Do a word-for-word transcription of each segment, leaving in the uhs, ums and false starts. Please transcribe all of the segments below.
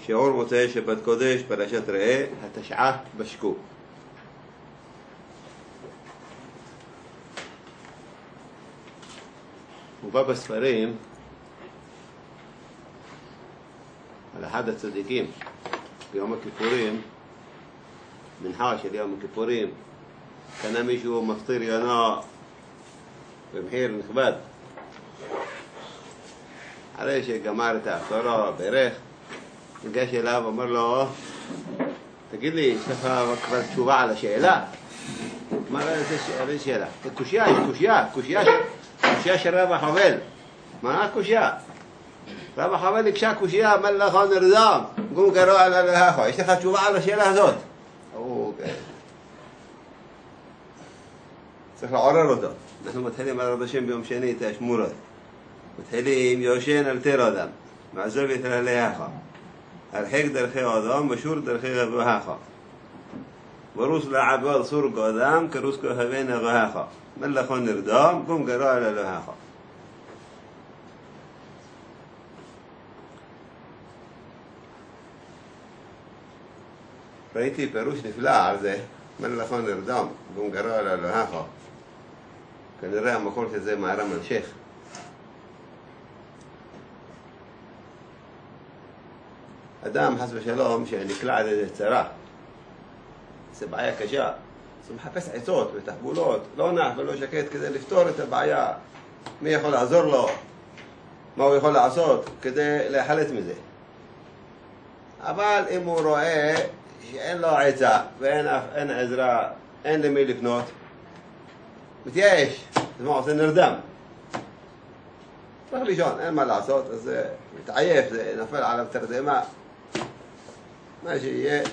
שיעור מוצאי שבת קודש, פרשת ראה, התשעה בשקו. מובא בספרים על אחד הצדיקים ביום הכיפורים, מנחה של יום הכיפורים, קנה מישהו מפטיר יונה במחיר נכבד. אחרי שגמר את ההפטרה, ברך, ניגש אליו ואומר לו, תגיד לי, יש לך כבר תשובה על השאלה? אמר לו, איזה שאלה? קושיה, יש קושיה, קושיה, קושיה של רב החובל. מה קושיה? רב החובל הקשה קושיה, אמר לך נרדם, קום קראו על הלכו, יש לך תשובה על השאלה הזאת? אוקיי. צריך לעורר אותו. אנחנו מתחילים על רב השם ביום שני את השמורות. מתחילים יושן אל תר אדם, מעזוב את הלכו. הרחק דרכי אדם, ושור דרכי רבוהך. ורוס לעבוד סור קודם, כרוס כהבין רבוהך. מלכו נרדם, קום קראו על הלכו. ראיתי פירוש נפלא על זה, מלכו נרדם, קום קראו על הלכו. כנראה המקור של זה מהר"ם אלשיך. אדם חס ושלום שנקלע על איזה צרה, זו בעיה קשה, אז הוא מחפש עצות ותחבולות, לא נח ולא שקט כדי לפתור את הבעיה. מי יכול לעזור לו? מה הוא יכול לעשות כדי להחלט מזה? אבל אם הוא רואה שאין לו עצה ואין אין עזרה, אין למי לפנות, מתייאש, אז מה עושה? נרדם. צריך לישון, אין מה לעשות, אז זה מתעייף, זה נפל עליו תרדמה. מה שיהיה.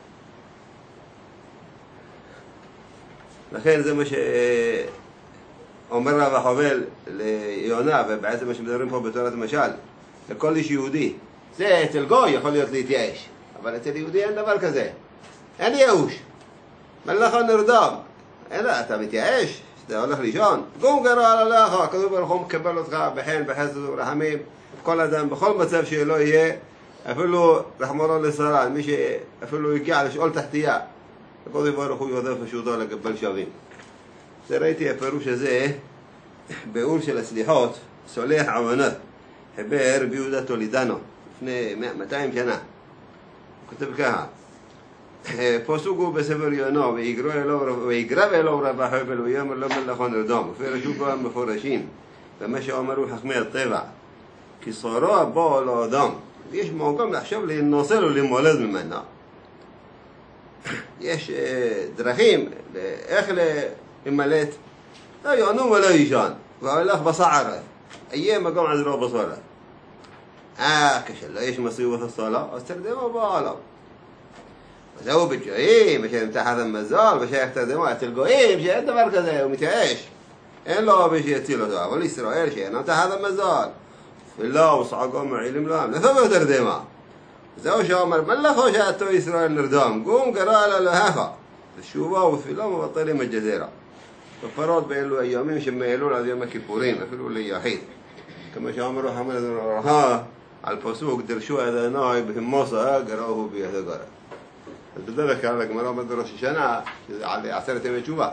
לכן זה מה שאומר רב החובל ליונה, ובעצם מה שמדברים פה בתורת המשל, לכל איש יהודי. זה אצל גוי יכול להיות להתייאש, אבל אצל יהודי אין דבר כזה. אין ייאוש. מלכו נרדם. אין, אתה מתייאש? אתה הולך לישון? קום קראו על הלכו. הקדוש ברוך הוא מקבל אותך בחן, בחסד ורחמים. כל אדם, בכל מצב שלא יהיה, אפילו רחמנו לצלן, מי שאפילו הגיע לשאול תחתייה, הקדוש ברוך הוא יודע פשוטו לקבל שווים. זה ראיתי הפירוש הזה באור של הסליחות, סולח עוונות, חיבר רבי יהודה טולידנו לפני מאתיים שנה. הוא כותב ככה, פסוק הוא בספר יונה, ויגרב אלו רב החובל ויאמר לו מלכו נרדם, ופרשו בו המפורשים במה שאומרו חכמי הטבע, כי סורו הבא לאדם, יש מקום לחשוב לנוסר ולמולד ממנו. יש דרכים איך למלט, לא יענו ולא ישן, והולך בסערה, יהיה מקום עזרו בסערה. אה, כשלא יש מסיבות הסעלה, אז תרדמו בעולם. וזהו בגויים, ושהם תחת המזל, ושייך תרדמו, אצל גויים שאין דבר כזה, הוא מתייאש. אין לו מי שיציל אותו, אבל ישראל שאינם תחת המזל. תפילה וסעגו מעילים להם, לפעמים תרדמה. זהו שאומר, מלכו שעתו ישראל נרדם, קום קראו על הלכו. תשובה ותפילה מבטלים הגזירה. כפרות באלו הימים שמעלו עד יום הכיפורים, אפילו ליחיד. כמו שאומר רחמנא ליצלן, על פסוק דרשו אדוני בהמוסה, גראוהו ביד הגרה. אז בדרך כלל הגמרא אומרת בראש השנה, שזה על עשרת ימי תשובה.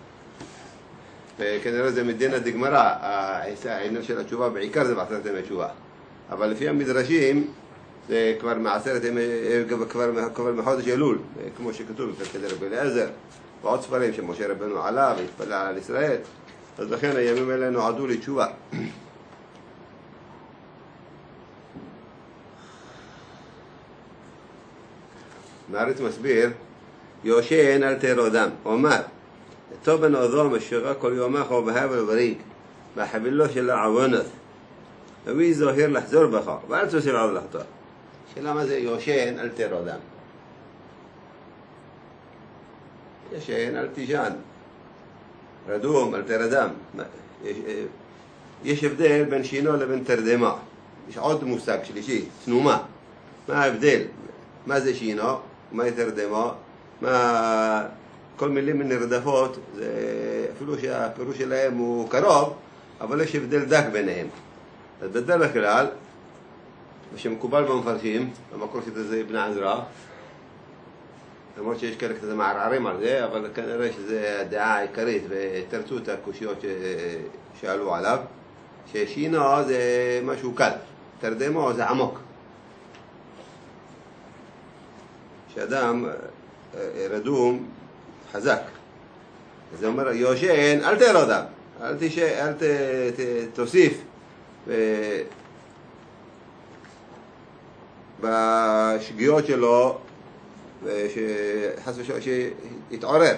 וכנראה זה מדין הדגמרא, העניין של התשובה בעיקר זה בעשרת ימי תשובה. אבל לפי המדרשים, זה כבר מעשרת ימי, כבר, כבר מחודש אלול, כמו שכתוב בפרקי רבי אליעזר, ועוד ספרים שמשה רבנו עלה והתפלל על ישראל. אז לכן הימים האלה נועדו לתשובה. מעריץ מסביר, יושן אל תר אדם, אומר, טוב בן אדם השרה כל יומך ובהבל ובריק, בחבילו של העוונות, ומי זוהר לחזור בך, ואל תוסיף על לחתור. שאלה מה זה יושן אל תר אדם? יושן אל תישן, רדום אל תרדם. יש, יש הבדל בין שינו לבין תרדמה. יש עוד מושג שלישי, תנומה. מה ההבדל? מה זה שינו? מה תרדמה? מה... כל מילים נרדפות, זה אפילו שהפירוש שלהם הוא קרוב, אבל יש הבדל דק ביניהם. אז בדרך כלל, ושמקובל במפרשים, במקור שזה אבן עזרא, למרות שיש כאלה קצת מערערים על זה, אבל כנראה שזו הדעה העיקרית, ותרצו את הקושיות ששאלו עליו, ששינה זה משהו קל, תרדמה זה עמוק. שאדם רדום חזק. זה אומר, יושן, אל תרדם, אל, תש... אל ת... ת... תוסיף ב... בשגיאות שלו, שחס ושלום, שיתעורר.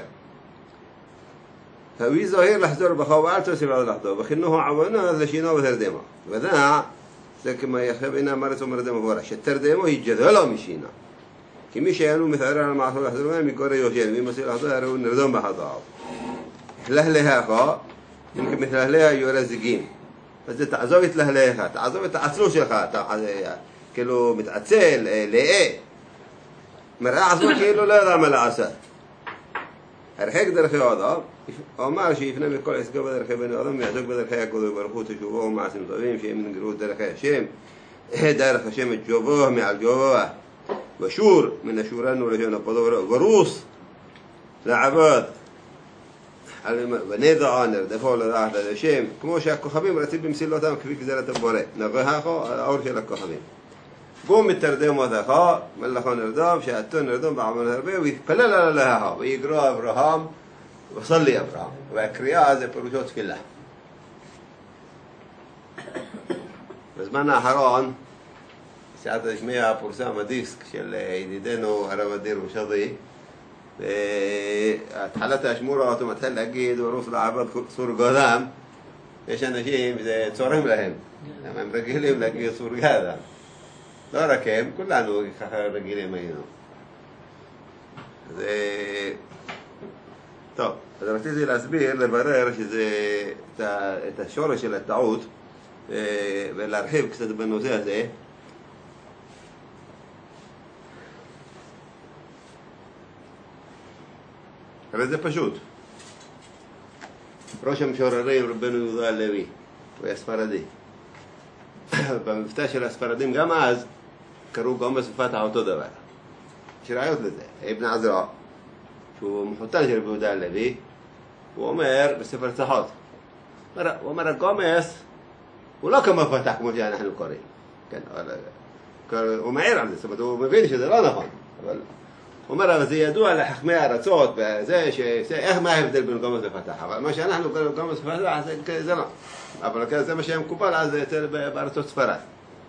فوي ظاهر لحظة بخوال توصل على لحظة وخنه عوانا لشينا وتردمه وذا زي كما يخبئنا مرة ومردمه ورش التردمه يجذله مشينا كمي شيئانو مثلا مع صلح درمان ميكوري يوشين مي مسيح لحظة يرون نردم بحضاء لهلها خا يمكن مثل أهلها يورزقين بس تعزوت لهلها تعزوت تعصلوش لها كيلو متعسل لإيه مرأة عصر كيلو لا رامل عسل הרחק דרכי האדם, אומר שיפנה מכל עסקו בדרכי בני אדם ויעסוק בדרכי הקודש ברוך הוא תשובו ומעשים טובים שהם ינגרו את דרכי השם דרך השם את ג'ובו מעל ג'ובו ושור מן השורנו לשון הפודו ורוס לעבוד ונדע נרדפו לדעת את השם כמו שהכוכבים רצים במסילותם כפי גזירת הבורא נגוה האור של הכוכבים قوم التردم وذاها ملخون نردم شاتون نردم بعمل هربي ويتبلل لها ويقرأ أبراهام وصلي أبراهام وأكرياء هذا بروجوت كله بزمان حران ساعات جميع برسام ديسك شل يديدنو هرب الدير وشضي تحلت أشمورات ومتحل أكيد وروس العباد صور قدام إيش أنا شيء تصورهم لهم لما مرجلهم لقي صور هذا לא רק הם, כולנו ככה רגילים היינו. זה... טוב, אז רציתי להסביר, לברר שזה את השורש של הטעות ולהרחיב קצת בנושא הזה. הרי זה פשוט. ראש המשוררים רבנו יהודה הלוי, הוא היה ספרדי. במבטא של הספרדים גם אז קראו גומס ופתח אותו דבר. יש ראיות לזה. אבן עזרא, שהוא מחותן של רבי יהודה הלוי, הוא אומר בספר צחות, הוא אומר הגומס הוא לא כמו פתח כמו שאנחנו קוראים. כן, אבל הוא מעיר על זה, זאת אומרת הוא מבין שזה לא נכון. אבל הוא אומר אבל זה ידוע לחכמי הארצות וזה איך מה ההבדל בין גומס ופתח, אבל מה שאנחנו קוראים גומס ופתח זה לא. אבל זה מה שהיה מקובל אז בארצות ספרד.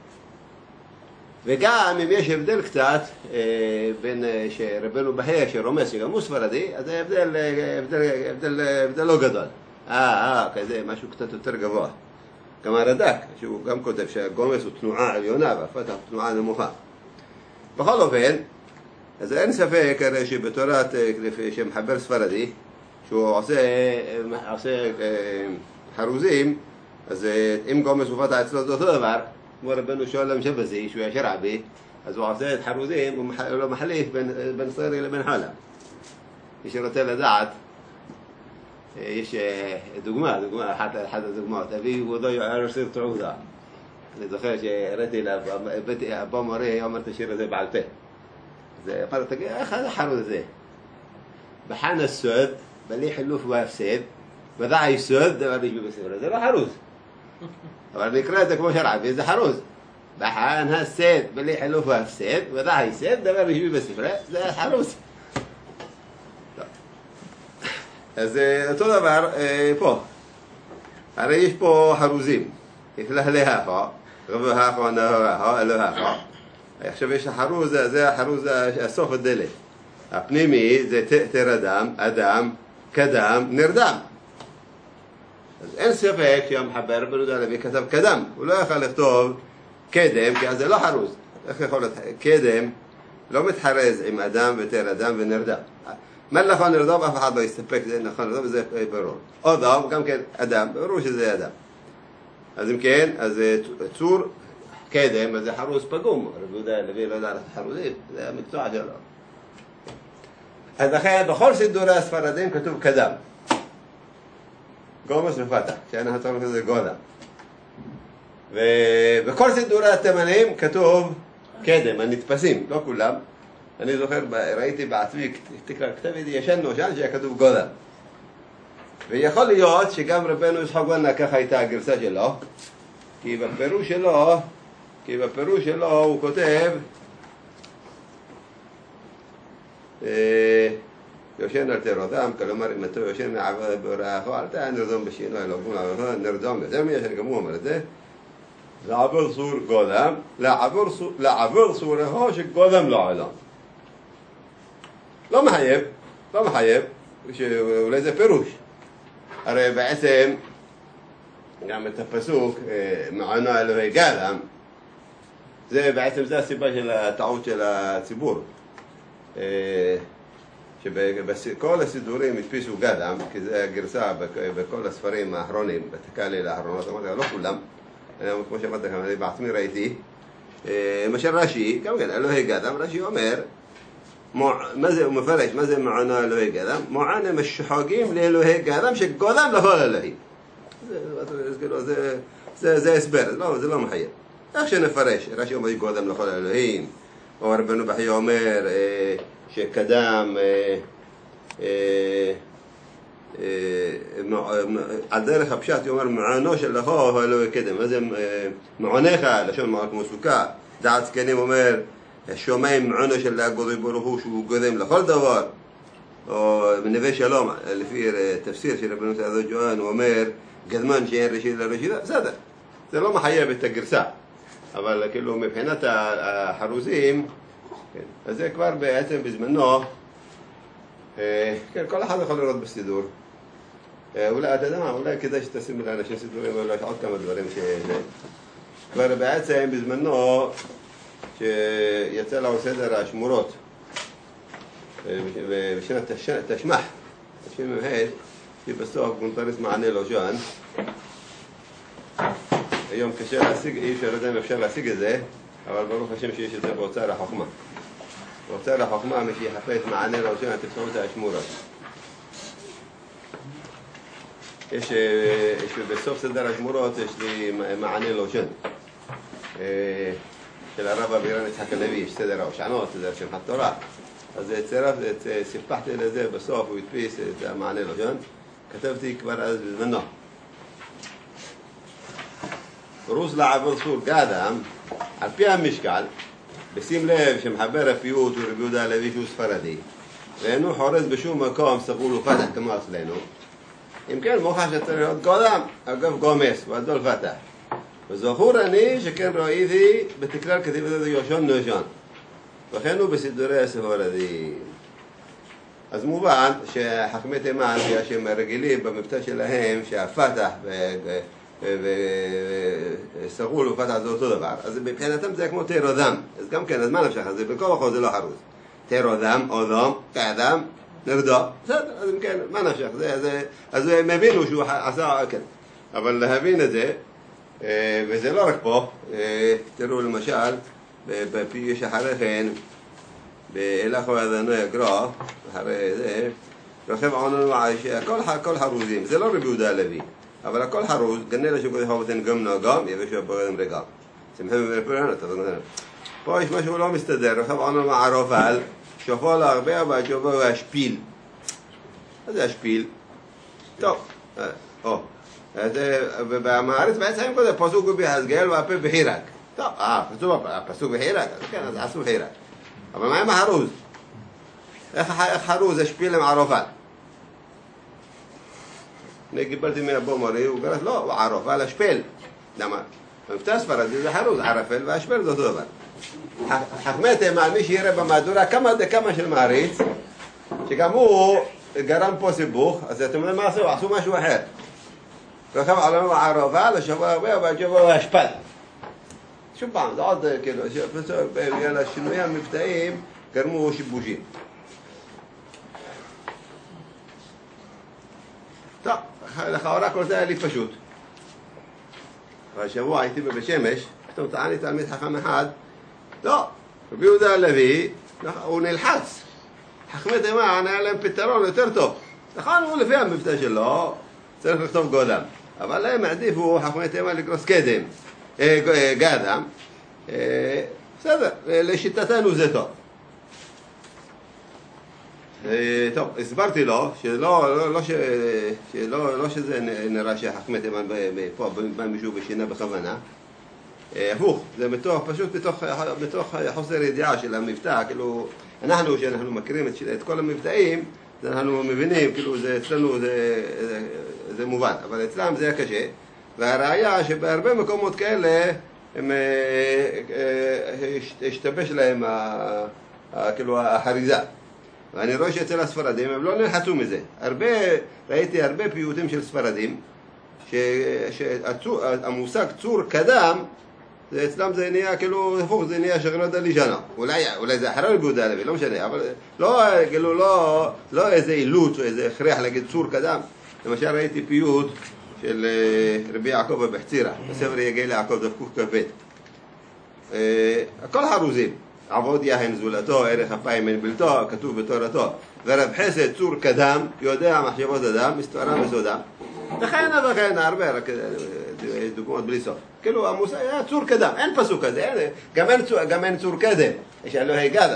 וגם אם יש הבדל קצת בין שרבנו בהה שרומס שגם הוא ספרדי, אז זה הבדל, הבדל, הבדל, הבדל לא גדול. אה, אה, כזה, משהו קצת יותר גבוה. גם הרד"ק, שהוא גם כותב שהגומס הוא תנועה עליונה והפתח תנועה נמוכה. בכל אופן, אז אין ספק הרי שבתורת שמחבר ספרדי, שהוא עושה, עושה חרוזים, אז אם גומס ופתח אצלו זה אותו דבר, כמו רבנו שואלם שבזי, שהוא ישר עבי, אז הוא עושה את חרוזים, הוא לא מחליף בין, בין סרי לבין חלם. מי שרוצה לדעת, יש דוגמה, דוגמה, אחת, אחת הדוגמאות, אבי וודו יער סיר תעודה. אני זוכר שהראיתי לה, הבא מורה אומר את השיר הזה בעל פה. אז אמר, תגיד, איך החרוז הזה? בחן הסוד, בלי חילוף והפסד, ודע יסוד, דבר נשמי בספר, זה לא חרוז. אבל נקרא את זה כמו שרעבי, זה חרוז. בחן הסד, בלי חילוף והפסד, ודע יסוד, דבר נשמי בספר, זה חרוז. אז אותו דבר פה. הרי יש פה חרוזים. יש להלהה, רבוהה, נהוהה, אלוהה. עכשיו יש החרוז, זה החרוז הסוף הדלת. הפנימי זה תרדם, אדם, קדם, נרדם. אז אין ספק שהמחבר בן יהודה הלוי כתב קדם. הוא לא יכול לכתוב קדם, כי אז זה לא חרוז. איך יכול להיות? קדם לא מתחרז עם אדם ותרדם ונרדם. מלאך הנרדם אף אחד לא יסתפק, זה נכון, וזה ברור. אדם, גם כן אדם, ברור שזה אדם. אז אם כן, אז צור קדם, אז זה חרוז פגום. רבי יהודה הלוי לא יודע חרוזים, זה המקצוע שלו. אז לכן, בכל סידורי הספרדים כתוב קדם. גומס ופתח, שאין הצורך לזה גודה. ובכל סידורי התימנים כתוב קדם, הנתפסים, לא כולם. אני זוכר, ראיתי בעצמי כתב ידי ישן נושן שהיה כתוב גודל. ויכול להיות שגם רבנו יצחק וואנה ככה הייתה הגרסה שלו, כי בפירוש שלו, כי בפירוש שלו הוא כותב יושן על תירותם, כלומר אם אתה יושן מעבוד בוראכו, אל תהיה נרדום בשינוי, לא כולם נרדום, יותר מי גם הוא אומר את זה, לעבור סור גודם, לעבור סורו שגודם לעולם. לא מחייב, לא מחייב, שאולי זה פירוש. הרי בעצם גם את הפסוק מענו אלוהי גדם, זה בעצם זה הסיבה של הטעות של הציבור. שבכל הסידורים הדפיסו גדם, כי זה הגרסה בכל הספרים האחרונים, בתקאליל האחרונות, אמרתי, לא כולם, כמו שאמרתי לכם, אני בעצמי ראיתי, למשל רש"י, גם כן, אלוהי גדם, רש"י אומר, מה זה, הוא מפרש, מה זה מענו אלוהי גדם? מענו משוחגים לאלוהי גדם שגודם לכל אלוהים. זה הסבר, זה לא מחייב. איך שנפרש, רש"י אומר גודם לכל אלוהים, או רבנו בחייא אומר שקדם על דרך הפשט, הוא אומר מענו של לכו אלוהי קדם. מה זה מעונך, לשון מעון כמו סוכה. דעת זקנים אומר שומעים מעונו של הקדוש ברוך הוא שהוא קודם לכל דבר. או בנווה שלום, לפי תפסיר של רבנו סעדו ג'ואן, הוא אומר גדמן שאין ראשית לראשיתה. בסדר, זה לא מחייב את הגרסה, אבל כאילו מבחינת החרוזים, כן, אז זה כבר בעצם בזמנו, כן, כל אחד יכול לראות בסידור. אולי, אתה יודע מה, אולי כדאי שתשים לאנשים סידורים, אולי עוד כמה דברים שזה. כבר בעצם בזמנו, שיצא לו סדר השמורות, בשנת תשמח, תשמח מהד, שבסוף גונטריס מענה לו ז'אן. היום קשה להשיג, אי אפשר לדעת אם אפשר להשיג את זה, אבל ברוך השם שיש את זה באוצר החוכמה. באוצר החוכמה, מי שיחפש מענה לו ז'אן, תפסעו את השמורות. יש, יש בסוף סדר השמורות, יש לי מענה לו ז'אן. של הרב אבירן יצחק הלוי, יש סדר ההושענות, סדר שמחת תורה. אז צירף, סיפחתי לזה, בסוף הוא הדפיס את המענה לו ז'אן. כתבתי כבר אז בזמנו. רוז לעבור סור גדם, על פי המשקל, בשים לב שמחבר הפיוט הוא רבי יהודה הלוי שהוא ספרדי, ואינו חורז בשום מקום סגול ופתח כמו אצלנו. אם כן, מוכח שצריך להיות קודם, אגב גומס, ועדול פתח. וזכור אני שכן ראיתי בתקרר כתיבת הזה יושון נושון. וכן הוא בסידורי הספרדים. אז מובן שחכמי תימן, שהם רגילים במבטא שלהם, שהפתח וסגול ופתח זה אותו דבר, אז מבחינתם זה כמו תירודם. אז גם כן, אז מה נפשך? אז בכל אחות זה לא חרוז. תירודם, אודום, כאדם, נגדו. בסדר, אז אם כן, מה נפשך? אז הם הבינו שהוא עשה, כן. אבל להבין את זה, וזה לא רק פה, תראו למשל, בפי יש אחרי כן, באלכו ידנו יגרו, אחרי זה, רחב עוננו הכל חרוזים, זה לא רבי יהודה הלוי, אבל הכל חרוז, גנה לשוקו חובתן גם נגם, יבשו בגדם רגע. שמחים ורפורן, אתה זוכר. פה יש משהו לא מסתדר, רחב עוננו מערוף על, שופו לו הרבה, אבל שופו הוא השפיל. מה זה השפיל? טוב, או. ובמארץ בעצם כזה פסוק בהסגל והפה בחירק. טוב, אה, פסוק בחירק, כן, אז עשו חירק. אבל מה עם החרוז? איך חרוז השפיל עם ערופל? אני קיבלתי מהבוא מורי, הוא גרס, לא, הוא ערופל, השפיל. למה? במבטא ספרדי זה חרוז, ערפל והשפיל זה אותו דבר. חכמי תימן, מי שיראה במהדורה כמה דקמה של מעריץ, שגם הוא גרם פה סיבוך, אז אתם יודעים מה עשו? עשו משהו אחר. רחב עולמו ערבה לשבוע הרבה, והשבוע הוא השפל. שוב פעם, זה עוד כאילו, בגלל השינויים המבטאים גרמו שיבושים. טוב, לכאורה כל זה היה לי פשוט. והשבוע הייתי בבית שמש, פתאום טעני תלמיד חכם אחד, לא, רבי יהודה הלוי, הוא נלחץ. חכמי תימן היה להם פתרון יותר טוב. נכון, הוא לפי המבטא שלו, צריך לכתוב גודם. אבל הם העדיפו חכמי תימן לגרוס קדם. גדם, בסדר, לשיטתנו זה טוב. טוב, הסברתי לו שלא, לא, לא, שלא, לא שזה נראה שחכמי תימן פה בא מישהו בשינה בכוונה, הפוך, זה מתוך, פשוט בתוך, בתוך חוסר ידיעה של המבטא, כאילו אנחנו, שאנחנו מכירים את, את כל המבטאים, אנחנו מבינים, כאילו זה אצלנו זה, זה, זה מובן, אבל אצלם זה היה קשה, והראיה שבהרבה מקומות כאלה הם השתבש להם כאילו החריזה. ואני רואה שאצל הספרדים הם לא נלחצו מזה. הרבה, ראיתי הרבה פיוטים של ספרדים שהמושג צור קדם, זה אצלם זה נהיה כאילו, הפוך, זה נהיה שגרת הלישנה. אולי, אולי זה אחרי רבי יהודה הלוי, לא משנה, אבל לא, כאילו, לא, לא איזה אילוץ או איזה הכרח להגיד צור קדם. למשל ראיתי פיוט של רבי יעקב בחצירה, בספר יגע ליעקב דף קכ"ב. הכל חרוזים. עבוד יהן זולתו, ערך אפיים אין בלתו, כתוב בתורתו. ורב חסד צור קדם, יודע מחשבות אדם, מסתורה בסודם. וכן וכן, הרבה, רק דוגמאות בלי סוף. כאילו המושג היה צור קדם, אין פסוק כזה, גם אין, גם אין צור קדם, יש אלוהי גדם.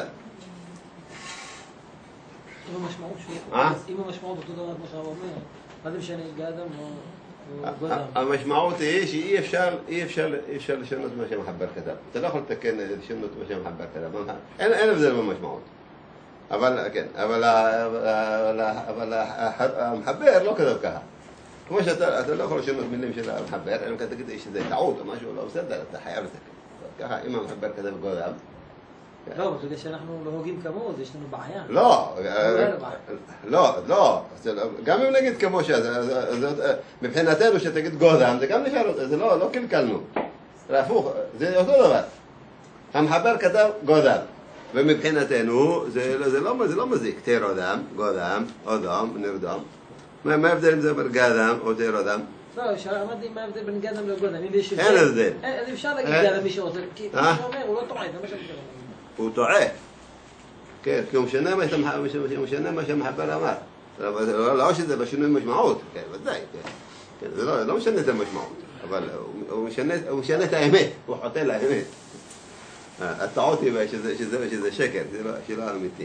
אם המשמעות אם המשמעות אותו דבר כמו שהרב אומר, מה זה משנה גדם או גדם? המשמעות היא שאי אפשר, אי אפשר, אי אפשר לשנות מה שמחבר כתב. אתה לא יכול לתקן לשנות מה שמחבר כתב. אין, אין הבדל במשמעות. אבל כן, אבל, אבל, אבל המחבר לא כתב ככה. כמו שאתה, אתה לא יכול לשנות מילים של המחבר, אלא אם אתה תגיד שזה טעות או משהו לא בסדר, אתה חייב לתקן. ככה, אם המחבר כתב גדם. לא, אבל כדי שאנחנו לא הוגים כמוהו, יש לנו בעיה. לא, לא, לא, גם אם נגיד כמו שזה, מבחינתנו שתגיד גודם, זה גם נשאר, זה לא קלקלנו. הפוך, זה אותו דבר. המחבר כתב גודם, ומבחינתנו זה לא מזיק, תר אודם, גודם, אודם, נרדם. מה ההבדל אם זה אומר גדם או תר אודם? לא, אמרתי מה ההבדל בין גדם לגודם. אין הבדל. אפשר להגיד גדם מי שרוצה, כי מה שאומר הוא לא טועה, זה מה שאני אומר. הוא טועה. כן, כי הוא משנה מה שהמחבר אמר. לא שזה לא שינוי משמעות. כן, ודאי. זה לא משנה את המשמעות. אבל הוא משנה את האמת. הוא חוטא לאמת. הטעות היא שזה שקר, זה לא אמיתי.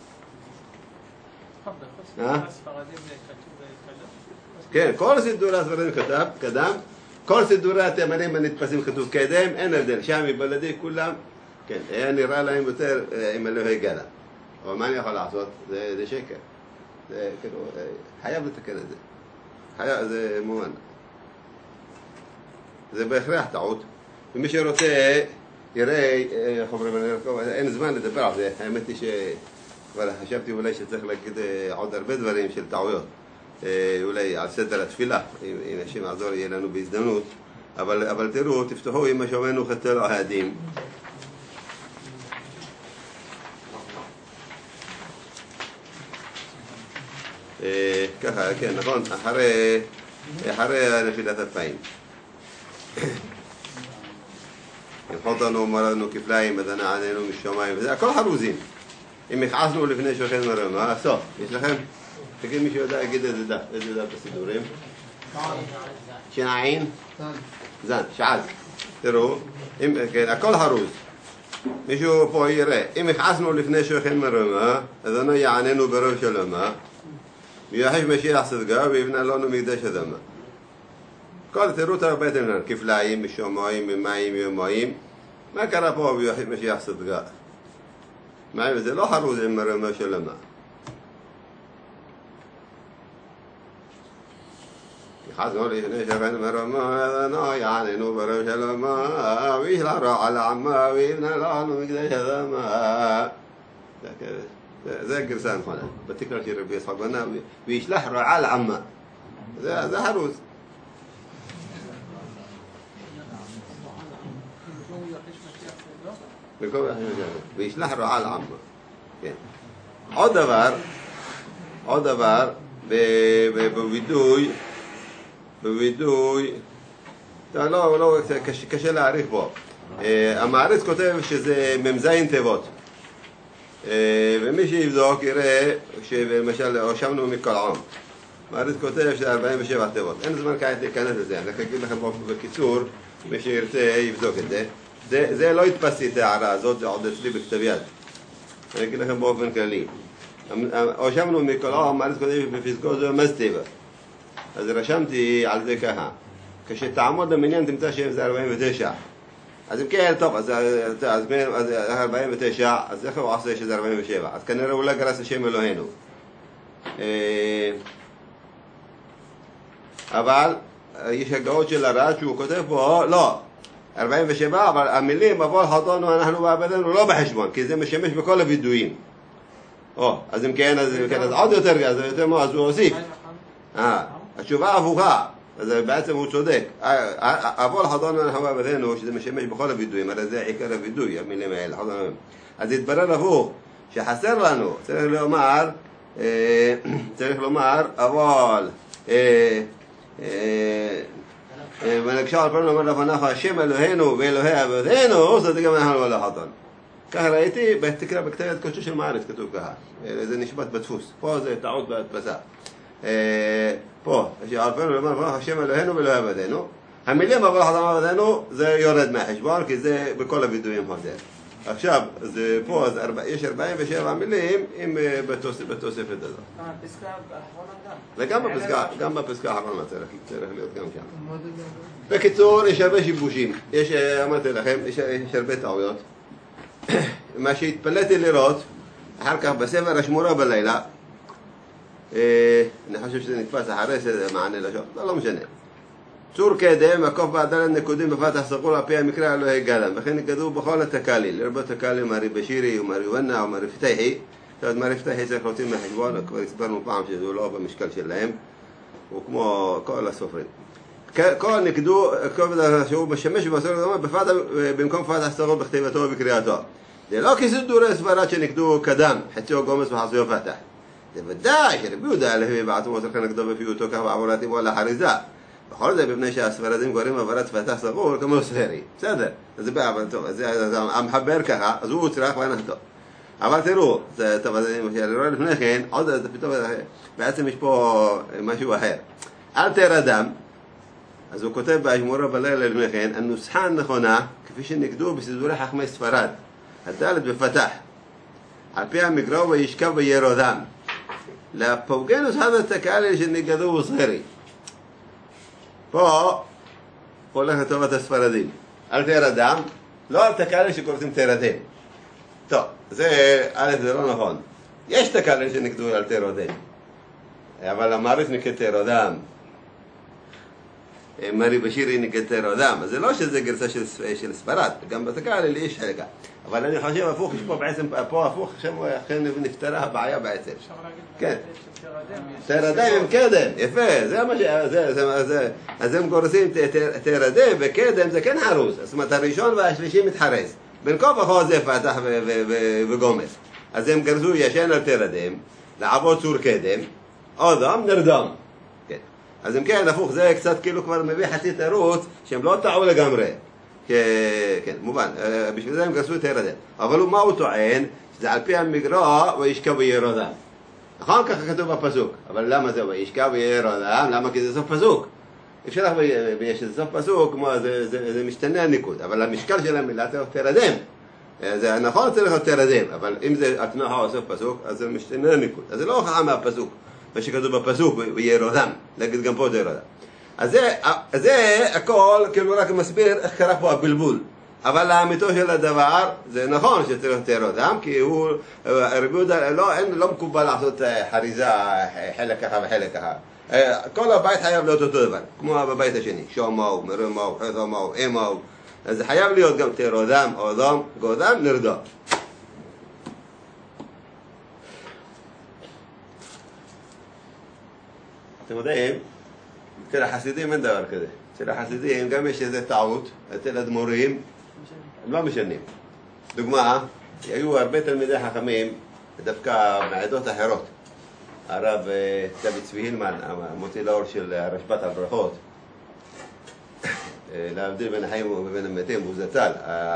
כן, כל סידורי הספרדים כתב, קדם. כל סידורי התימנים הנתפסים כתוב קדם, אין הבדל. שם בלעדי כולם. כן, היה נראה להם יותר עם אלוהי גדם. אבל מה אני יכול לעשות? זה, זה שקר. זה כאילו, חייב לתקן את זה. חייב, זה מובן. זה בהכרח טעות. ומי שרוצה, יראה, איך אומרים, אין זמן לדבר על זה. האמת היא שכבר חשבתי אולי שצריך להגיד עוד הרבה דברים של טעויות. אולי על סדר התפילה, אם השם יעזור יהיה לנו בהזדמנות. אבל, אבל תראו, תפתחו עם השומנו חטא העדים. ככה, כן, נכון, אחרי, אחרי נפילת אפיים. ינחותנו ומרדנו כפליים, בדנה עלינו משומיים, וזה הכל חרוזים. אם הכעסנו לפני שוכן מרמה, סוף, יש לכם? תגיד מי שיודע, יגיד איזה דף, איזה דף בסידורים. שנעין? זן, שעד. תראו, כן, הכל חרוז. מישהו פה יראה, אם הכעסנו לפני שוכן מרמה, אדונו יעננו ברוב שלמה, ויחש משיח צדקה ויבנה לנו מקדש אדמה. כל תראו את הבית אמנן, כפליים, משומעים, ממים, יומעים. מה קרה פה ויחש משיח צדקה? מים זה לא חרוז עם מרמה שלמה. חזנו לפני שוכן מרמה, אדונו יעננו ברוב שלמה, וישלח על עמה ויבנה לנו מקדש אדמה. זה הגרסה הנכונה, בתקרה של רבי יצחק בנה, וישלח רעה לעמה. זה חרוז. וישלח רעה לעמה. עוד דבר, עוד דבר, בווידוי, בווידוי, לא, לא, קשה להעריך בו. המעריץ כותב שזה ממזיין תיבות. ומי שיבדוק יראה שלמשל הושבנו מכל עם. מעריץ כותב שזה ארבעים ושבע תיבות. אין זמן כעת להיכנס לזה. אני אגיד לכם בקיצור מי שירצה יבדוק את זה. זה, זה לא הדפסתי את ההערה הזאת, זה עוד אצלי בכתב יד. אני אגיד לכם באופן כללי. רשמנו מקולאו מעלת קודש בפסקו זו מזטבע. אז רשמתי על זה ככה. כשתעמוד במניין תמצא שזה ארבעים ותשע. אז אם כן, טוב, אז ארבעים ותשע, אז איך הוא עושה שזה ארבעים ושבע? אז כנראה הוא לא גרס לשם אלוהינו. אבל יש הגאות של הרד שהוא כותב פה, לא, ארבעים ושבע, אבל המילים אבל חטאנו אנחנו ועבדנו לא בחשבון, כי זה משמש בכל הווידויים. או, אז אם כן, אז עוד יותר, אז יותר מה, אז הוא הוסיף. התשובה הפוכה. אז בעצם הוא צודק. אבל חטאנו אנחנו ועבדנו, שזה משמש בכל הווידויים, הרי זה עיקר הווידוי, המילים האלה. אז התברר הפוך, שחסר לנו, צריך לומר, צריך לומר, אבל ונקשה על פרנו אמר לפניך השם אלוהינו ואלוהי אבותינו, זה גם אנחנו לא חטאנו. ככה ראיתי, תקרא בכתב קודשו של מעריץ כתוב ככה, זה נשבט בדפוס, פה זה טעות בהדפסה. פה, על פרנו אמר לפניך השם אלוהינו ואלוהי אבותינו, המילים אבל חטאנו אבותינו זה יורד מהחשבון, כי זה בכל הווידויים חוזר. עכשיו, פה יש ארבעים ושבע מילים בתוספת הזאת. הפסקה האחרונה גם. וגם בפסקה, גם בפסקה האחרונה צריך להיות גם שם. בקיצור, יש הרבה שיבושים. יש, אמרתי לכם, יש הרבה טעויות. מה שהתפלאתי לראות, אחר כך בספר השמורה בלילה, אני חושב שזה נתפס אחרי שזה מענה לשון, לא משנה. צור קדם, הקוף בעדלת נקודים בפתח סגול על פי המקרא אלוהי גלם, וכן כתוב בכל התקליל, לרבות תקליל מרי בשירי ומרי ונה ומרי פתחי. זאת אומרת, מרי פתחי צריך להוציא מהחשבון, כבר הסברנו פעם שזה לא במשקל שלהם, הוא כמו כל הסופרים. כל נקדו, שהוא משמש במסורת במקום פתח סגול בכתיבתו ובקריאתו. זה לא כסידורי סברת שנקדו קדם, חציו גומס וחציו פתח. זה ודאי שרבי יהודה הלוי בעצמו צריך נקדו בפיוטו כך בעבורת אימו על החריזה. בכל זה, בפני שהספרדים קוראים עברת פתח סגור כמו ספרי. בסדר, זה בעבר טוב, אז המחבר ככה, אז הוא צריך ואנחנו. אבל תראו, טוב, אז אני רואה לפני כן, עוד פתאום, בעצם יש פה משהו אחר. אל תרדם, אז הוא כותב בהשמורה בלילה לפני כן, הנוסחה הנכונה, כפי שנקדו בסידורי חכמי ספרד, הדלת בפתח, על פי המקרא וישכב וירודם. לפוגנוס הדת הקהל שנגדו וסרי. פה הולך לטובת הספרדים. אל תרדם, לא אל תקלל שקוראים תרדם. טוב, זה, א' זה לא נכון. יש תקלל שנקדו אל תרדם. אבל המעריץ נקרא תרדם. מרי בשירי נקרא תרדם. אז זה לא שזה גרסה של, של ספרד, גם בתקלל יש חלקה. אבל אני חושב הפוך, יש פה בעצם, פה הפוך, עכשיו נפתרה הבעיה בעצם. אפשר להגיד כן. שתרדם. תרדם עם קדם, יפה, זה מה ש... זה, זה, זה, אז הם גורסים תרדם וקדם זה כן חרוס, זאת אומרת הראשון והשלישי מתחרז, בין כה וכה זה פתח וגומס, אז הם גרזו ישן על תרדם, לעבוד צור קדם, אודם נרדם, כן. אז אם כן, הפוך, זה קצת כאילו כבר מביא חצי תירוץ שהם לא טעו לגמרי, כן, מובן, בשביל זה הם גרסו תרדם, אבל מה הוא טוען? שזה על פי המקרא וישכב וירודם. נכון? ככה כתוב בפסוק. אבל למה זה וישכב וירודם? למה? כי זה סוף פסוק. אפשר לך ויש איזה סוף פסוק, כמו זה, זה, זה משתנה הניקוד. אבל המשקל של המילה צריך תרדם. זה נכון צריך להיות תרדם, אבל אם זה התנועה או סוף פסוק, אז זה משתנה הניקוד. אז זה לא הוכחה מהפסוק. מה שכתוב בפסוק, וירודם. להגיד גם פה זה ירודם. אז זה, זה הכל כאילו רק מסביר איך קרה פה הבלבול. אבל האמיתו של הדבר, זה נכון שצריך תרדם, כי הוא, רבי יהודה, לא, לא מקובל לעשות חריזה חלק ככה וחלק ככה. כל הבית חייב להיות אותו דבר, כמו בבית השני, שומו, מרימו, חתומו, אימו. אז זה חייב להיות גם תרדם, אודם, גודם, נרדם. אתם יודעים, אצל החסידים אין דבר כזה. אצל החסידים גם יש איזה טעות, אצל הדמורים, הם לא משנים. דוגמה, היו הרבה תלמידי חכמים, דווקא מעדות אחרות. הרב דוד צבי הילמן, המוציא לאור של הרשב"ת על ברכות, להבדיל בין החיים ובין המתים, הוא זצ"ל.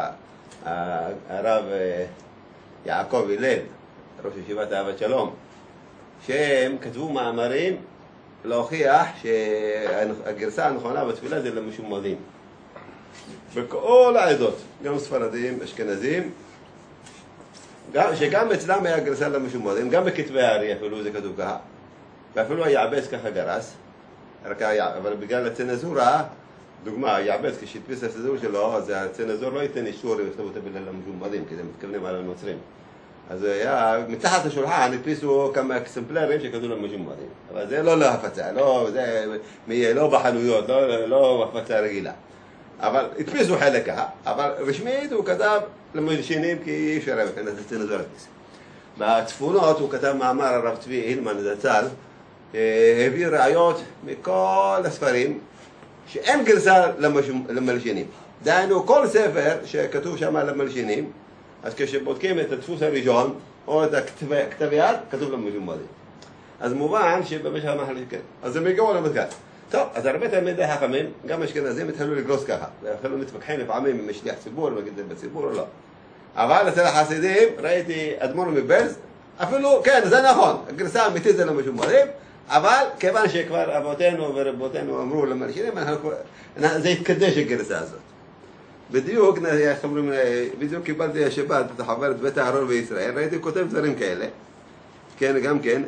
הרב יעקב הלל, ראש ישיבת אהבת שלום, שהם כתבו מאמרים להוכיח שהגרסה הנכונה בתפילה זה למשומדים. בכל העדות, גם ספרדים, אשכנזים, גם, שגם אצלם היה גרסה למשומדים, גם בכתבי הארי אפילו זה כתוב ככה, ואפילו היעבץ ככה גרס, רק היה, אבל בגלל הצנזורה, דוגמה, היעבץ כשהדפיס את הסידור שלו, אז הצנזור לא ייתן אישור אם יכתבו את המילה למשומדים, כי זה מתכוונים על הנוצרים. אז היה, מתחת לשולחן הדפיסו כמה אקסמפלרים שכתבו למשומדים, אבל זה לא להפצה, לא, זה לא בחנויות, לא, לא הפצה רגילה. אבל הדפיסו חלק ככה, אבל רשמית הוא כתב למלשינים כי אי אפשר היה מבחינת הצנזור הדפיס. בצפונות הוא כתב מאמר הרב צבי הילמן זצ"ל, הביא ראיות מכל הספרים שאין גרסה למלשינים. דהיינו כל ספר שכתוב שם למלשינים, אז כשבודקים את הדפוס הראשון או את הכתב יד, כתוב למלשינים. אז מובן שבמשך המחליט כן. אז הם הגיעו למתקן. טוב, אז הרבה תלמידי חכמים, גם אשכנזים התחילו לגרוס ככה, ואפילו מתווכחים לפעמים אם שליח ציבור, נגיד זה בציבור או לא. אבל אצל החסידים ראיתי אדמו"ר מבעלז, אפילו, כן, זה נכון, הגרסה האמיתית זה למשומדים, אבל כיוון שכבר אבותינו ורבותינו אמרו למלשינים, זה התקדש הגרסה הזאת. בדיוק, בדיוק קיבלתי השבת את החוברת בית הארון בישראל, ראיתי כותב דברים כאלה, כן, גם כן,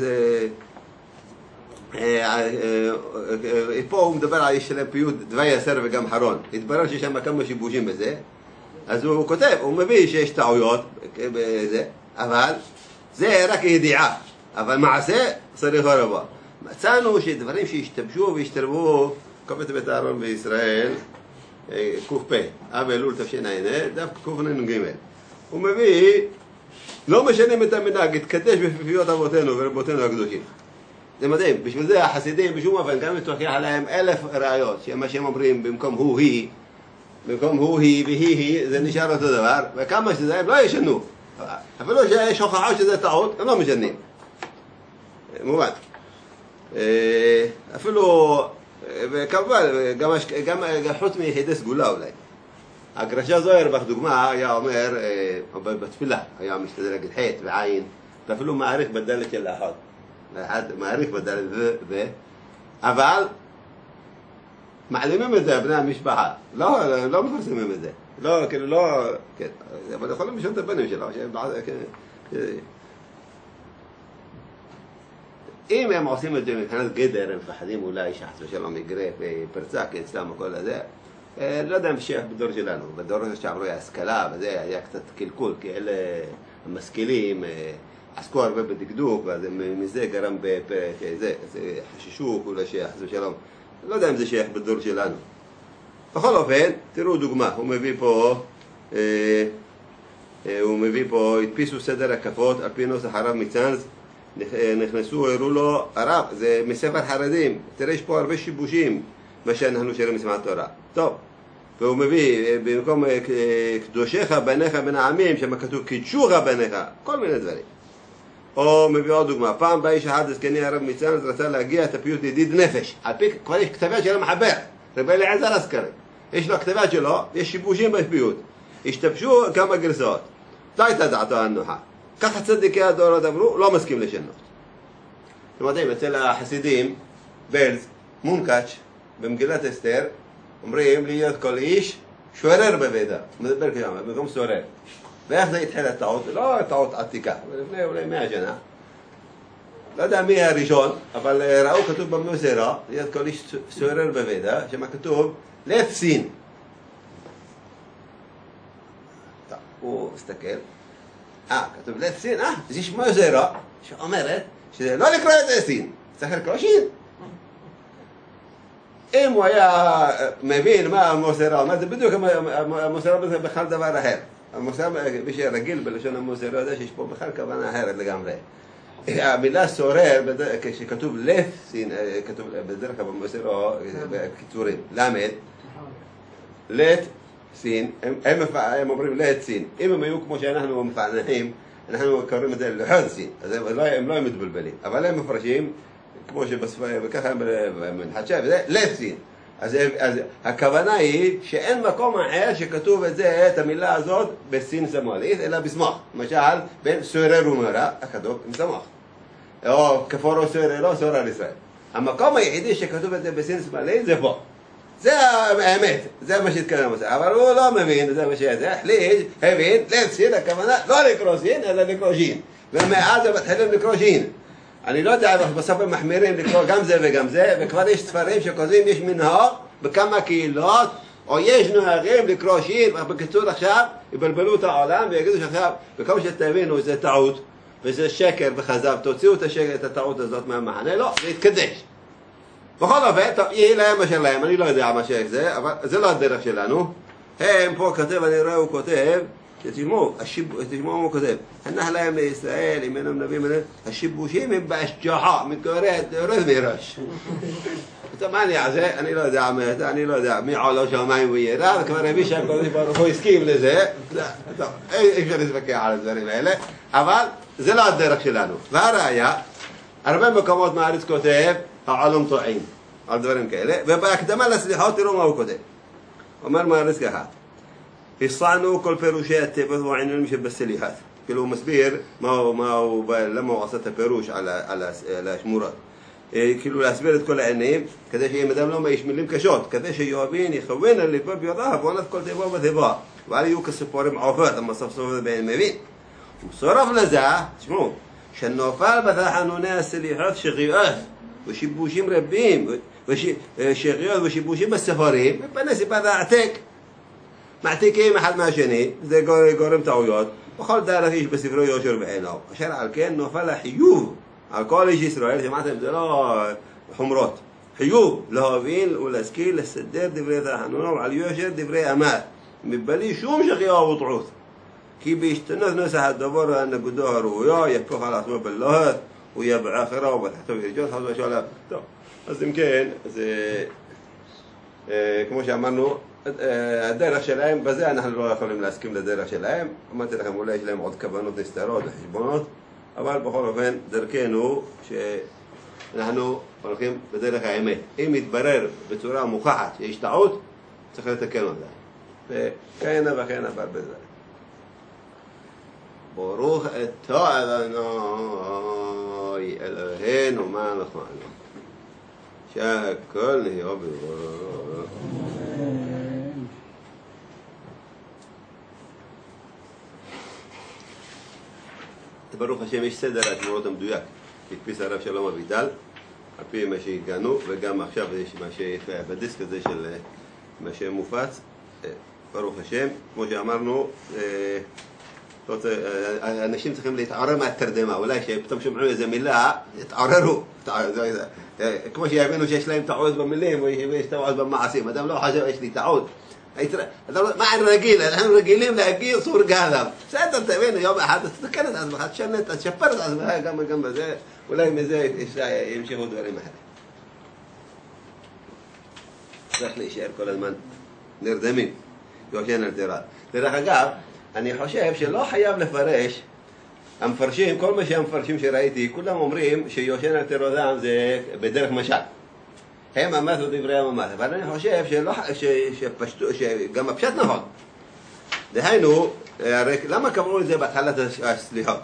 פה הוא מדבר על יש שלהם פיוט דווי יסר וגם חרון, התברר שיש שם כמה שיבושים בזה, אז הוא כותב, הוא מביא שיש טעויות בזה, אבל זה רק ידיעה, אבל מעשה צריך הרבה. מצאנו שדברים שהשתבשו והשתרבו, קופת בית הארון בישראל, ק"פ, אב אלול תשע"ה, דף קנ"ג. הוא מביא, לא משנים את המנהג, התקדש בפיפיות אבותינו ורבותינו הקדושים. זה מדהים, בשביל זה החסידים בשום אופן גם מתווכח עליהם אלף ראיות, שמה שהם אומרים במקום הוא היא, במקום הוא היא והיא היא, זה נשאר אותו דבר, וכמה שזה הם לא ישנו. אפילו שיש הוכחה שזה טעות, הם לא משנים. מובן. אפילו, וכמובן, גם, גם, גם חוץ מיחידי סגולה אולי. הגרשה זוהר, בדוגמה, היה אומר, בתפילה, היה משתדל להגיד חטא ועין, ואפילו מעריך בדלת של האחד. אחד מעריך בדלת ו... ו... אבל מעלימים את זה בני המשפחה, לא, לא מפרסמים את זה, לא, כאילו לא, כן, אבל יכולים לשאול את הבנים שלו, אם הם עושים את זה מבחינת גדר, הם מפחדים אולי שחס ושלום יקרה בפרצה, כי אצלם הכל הזה, לא יודע אם שייך בדור שלנו, בדור הזה שעברו ההשכלה, וזה היה קצת קלקול, כי אלה המשכילים, עסקו הרבה בדקדוק, ואז מזה גרם בזה, חששו אולי שחס ושלום, לא יודע אם זה שייך בדור שלנו. בכל אופן, תראו דוגמה, הוא מביא פה, אה, אה, הוא מביא פה, הדפיסו סדר הקפות, על פי נוסח הרב מצאנז, נכנסו, הראו לו, הרב, זה מספר חרדים, תראה יש פה הרבה שיבושים, מה שאנחנו שרים מסמעת תורה. טוב, והוא מביא, במקום קדושיך בניך בין העמים, שמה כתוב קידשוך בניך, כל מיני דברים. או מביא עוד דוגמה, פעם בא איש אחד זקני הרב מצאנז רצה להגיע את הפיוט ידיד נפש, על פי כבר יש כתבה של המחבר, רבי אליעזר אסקרי, יש לו כתבה שלו, יש שיבושים בפיוט, השתבשו כמה גרסאות, לא הייתה דעתו הנוחה, ככה צדיקי הדורות אמרו, לא מסכים לשנות. אתם יודעים, אצל החסידים, בעלז, מונקאץ', במגילת אסתר, אומרים להיות כל איש שורר בבידה, מדבר כמה, במקום סורר. ואיך זה התחיל הטעות? לא טעות עתיקה, לפני אולי מאה שנה. לא יודע מי הראשון, אבל ראו כתוב במוסרה, להיות כל איש סורר בבידה, שמה כתוב לפסין. טוב, הוא מסתכל, אה, כתוב לפסין, אה, זה יש מוסרה, שאומרת שזה לא לקרוא את זה סין, צריך לקרוא שין. אם הוא היה מבין מה המוסרה אומרת, זה בדיוק המוסרה בכלל דבר אחר. המוסר, מי שרגיל בלשון המוסר יודע שיש פה בכלל כוונה אחרת לגמרי. המילה סורר, כשכתוב לף, כתוב בדרך כלל במוסר או בקיצורים, למד, לת, סין, הם אומרים לת סין. אם הם היו כמו שאנחנו מפעננים, אנחנו קוראים את זה לחד סין, אז הם לא הם מתבלבלים. אבל הם מפרשים, כמו שבספרים, וככה הם מנחשה, וזה לת סין. אז, אז הכוונה היא שאין מקום אחר שכתוב את זה, את המילה הזאת בסין סמואלית, אלא בסמוך. למשל, בין סורר ומרה, הכתוב עם סמוך. או כפורו סורר, לא סורר ישראל. המקום היחידי שכתוב את זה בסין סמואלית זה פה. זה האמת, זה מה שהתקדם עושה, אבל הוא לא מבין, זה מה שזה, החליט, הבין, להפסיד, הכוונה לא לקרוא סין, אלא לקרוא שין, ומאז הם מתחילים לקרוא שין. אני לא יודע, בסוף הם מחמירים לקרוא גם זה וגם זה, וכבר יש ספרים שכותבים, יש מנהג בכמה קהילות, או יש נוהגים לקרוא שין, בקיצור עכשיו, יבלבלו את העולם ויגידו שעכשיו, וכל שתבינו, זה טעות, וזה שקר וכזב, תוציאו את השקר, את הטעות הזאת מהמחנה, לא, זה יתקדש. בכל אופן, טוב, יהיה להם מה שלהם, אני לא יודע מה שזה, אבל זה לא הדרך שלנו. הם פה כותב, אני רואה, הוא כותב, תשמעו, תשמעו הוא כותב, הנח להם לישראל, אם אינם נביאים, השיבושים הם בהשגחה, מתגוררת, יורד מראש. טוב, מה אני אעשה? אני לא יודע, אני לא יודע, מי עולה שמיים וירא, וכבר הביא שהקודש ברוך הוא הסכים לזה, טוב, אי אפשר להתווכח על הדברים האלה, אבל זה לא הדרך שלנו. והראיה, הרבה מקומות מהארץ כותב, העולם טועים, על דברים כאלה, ובהקדמה לסליחות תראו מה הוא כותב. אומר מהארץ ככה, הסענו כל פירושי הטבע והעניינים שבסליחות. כאילו הוא מסביר מה הוא, מה הוא, למה הוא עשה את הפירוש על, על, על השמורות. כאילו להסביר את כל העניינים, כדי שאם אדם לא מאיש מילים קשות, כדי שיואבין יכוון על ליבו ביודעיו, ועונת כל טבע וטבע. ואל יהיו כסיפורים עופות, למה סוף סוף זה בין מבין. ומסורף לזה, תשמעו, שנופל בתחנוני הסליחות שגיאות, ושיבושים רבים, ושגיאות ושיבושים בספרים, מפני סיבת העתק. מעתיקים אחד מהשני, זה גורם טעויות, בכל דרך איש בספרו יושר בעיניו. אשר על כן נופל החיוב על כל איש ישראל, שמעתם, זה לא חומרות. חיוב להבין ולהשכיל לסדר דברי תחנונו על יושר דברי אמת, מבלי שום שגיאה וטעות. כי בהשתנות נוסח הדבר הנקודו הראויה, יפוך על עצמו בלהט, הוא יהיה באחרה ובתחתו ירג'ות, חזו ושאלה. טוב, אז אם כן, זה כמו שאמרנו, הדרך שלהם, בזה אנחנו לא יכולים להסכים לדרך שלהם. אמרתי לכם, אולי יש להם עוד כוונות נסתרות וחשבונות, אבל בכל אופן, דרכנו שאנחנו הולכים בדרך האמת. אם יתברר בצורה מוכחת שיש טעות, צריך לתקן אותה. וכהנה וכהנה בהרבה דברים. ברוך אתה אדוני אלוהינו מלך העולם, שהכל נהיה בדברו. ברוך השם, יש סדר התמורות המדויק, הדפיס הרב שלום אביטל, על פי מה שהגענו, וגם עכשיו יש מה שבדיסק הזה של מה שמופץ. ברוך השם, כמו שאמרנו, אנשים צריכים להתעורר מהתרדמה, אולי שפתאום שומעים איזה מילה, יתעוררו, כמו שיבינו שיש להם טעות במילים, ויש טעות במעשים. אדם לא חושב, יש לי טעות. מה אני רגיל? אנחנו רגילים להגיד סור גהלם. בסדר, תבינו, יום אחד תתקן את עצמך, תשפר את עצמך גם בזה, אולי מזה ימשכו דברים אחרים. צריך להישאר כל הזמן נרדמים, יושן על תירה. דרך אגב, אני חושב שלא חייב לפרש, המפרשים, כל מה שהמפרשים שראיתי, כולם אומרים שיושן על תירודם זה בדרך משל. הם אמרת ודברי הממת, אבל אני חושב שלא, ש, שפשטו, שגם הפשט נכון. דהיינו, למה קבעו את זה בהתחלת הסליחות?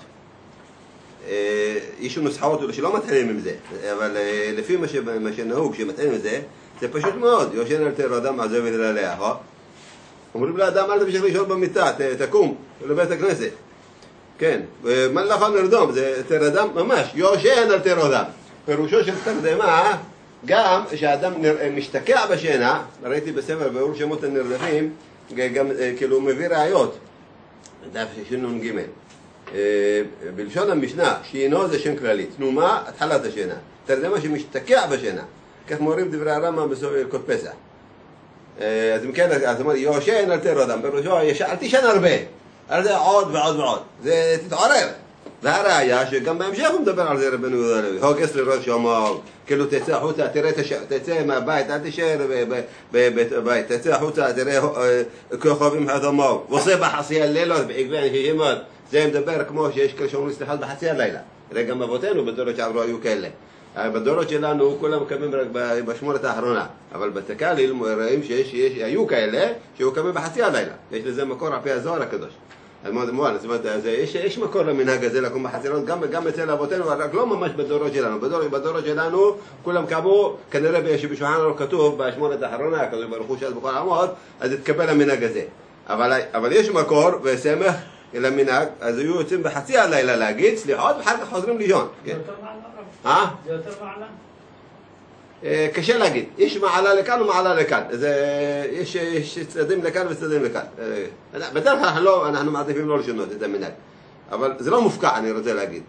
יש נוסחאות שלא מתחילים עם זה, אבל לפי מה, ש, מה שנהוג שמתחילים עם זה, זה פשוט מאוד. יושן על תירודם עזוב את אליה, אומרים לאדם, אל תמשיך לישון במיטה, תקום לבית הכנסת. כן, מה לך נרדום, זה תרדם ממש, יושן על תירודם. פירושו של תרדמה, גם שהאדם משתקע בשינה, ראיתי בספר ביאור שמות הנרדפים, גם כאילו הוא מביא ראיות, דף שנון ג' בלשון המשנה, שינו זה שם כללי, תנומה, התחלת השינה, תרדמה שמשתקע בשינה, כך מורים דברי הרמב"ם בסוכות פסח. אז אם כן, אז אמרתי, יושן על תירדם, פירושו, אל תישן הרבה, על זה עוד ועוד ועוד, זה תתעורר. והראיה שגם בהמשך הוא מדבר על זה רבנו יהודה הלוי, הוגס לראש יומו, כאילו תצא החוצה, תראה, תצא מהבית, אל תישאר בבית, תצא החוצה, תראה כוכבים חדומו, ועושה בחצי הלילות, בעקבי אנשים מאוד, זה מדבר כמו שיש כאלה שאומרים סליחות בחצי הלילה, הרי גם אבותינו בדורות שעברו היו כאלה, בדורות שלנו כולם קמים רק בשמורת האחרונה, אבל בתקליל רואים שהיו כאלה שהיו קמים בחצי הלילה, יש לזה מקור על פי הזוהר הקדוש. אז מאוד מובן, זאת אומרת, יש, יש מקור למנהג הזה לקום בחצרות, גם, גם אצל אבותינו, רק לא ממש בדורות שלנו. בדור, בדורות שלנו, כולם קמו, כנראה שבשולחן ערוך כתוב, באשמורת האחרונה, כתוב ברוך הוא שאז בכל העמות, אז התקבל המנהג הזה. אבל, אבל יש מקור וסמך למנהג, אז היו יוצאים בחצי הלילה להגיד, סליחות, ואחר כך חוזרים לישון. זה יותר מעלה? אה? זה יותר מעלה? קשה להגיד, יש מעלה לכאן ומעלה לכאן, יש, יש צדדים לכאן וצדדים לכאן. בדרך כלל אנחנו, לא, אנחנו מעדיפים לא לשנות את המנהג, אבל זה לא מופקע, אני רוצה להגיד.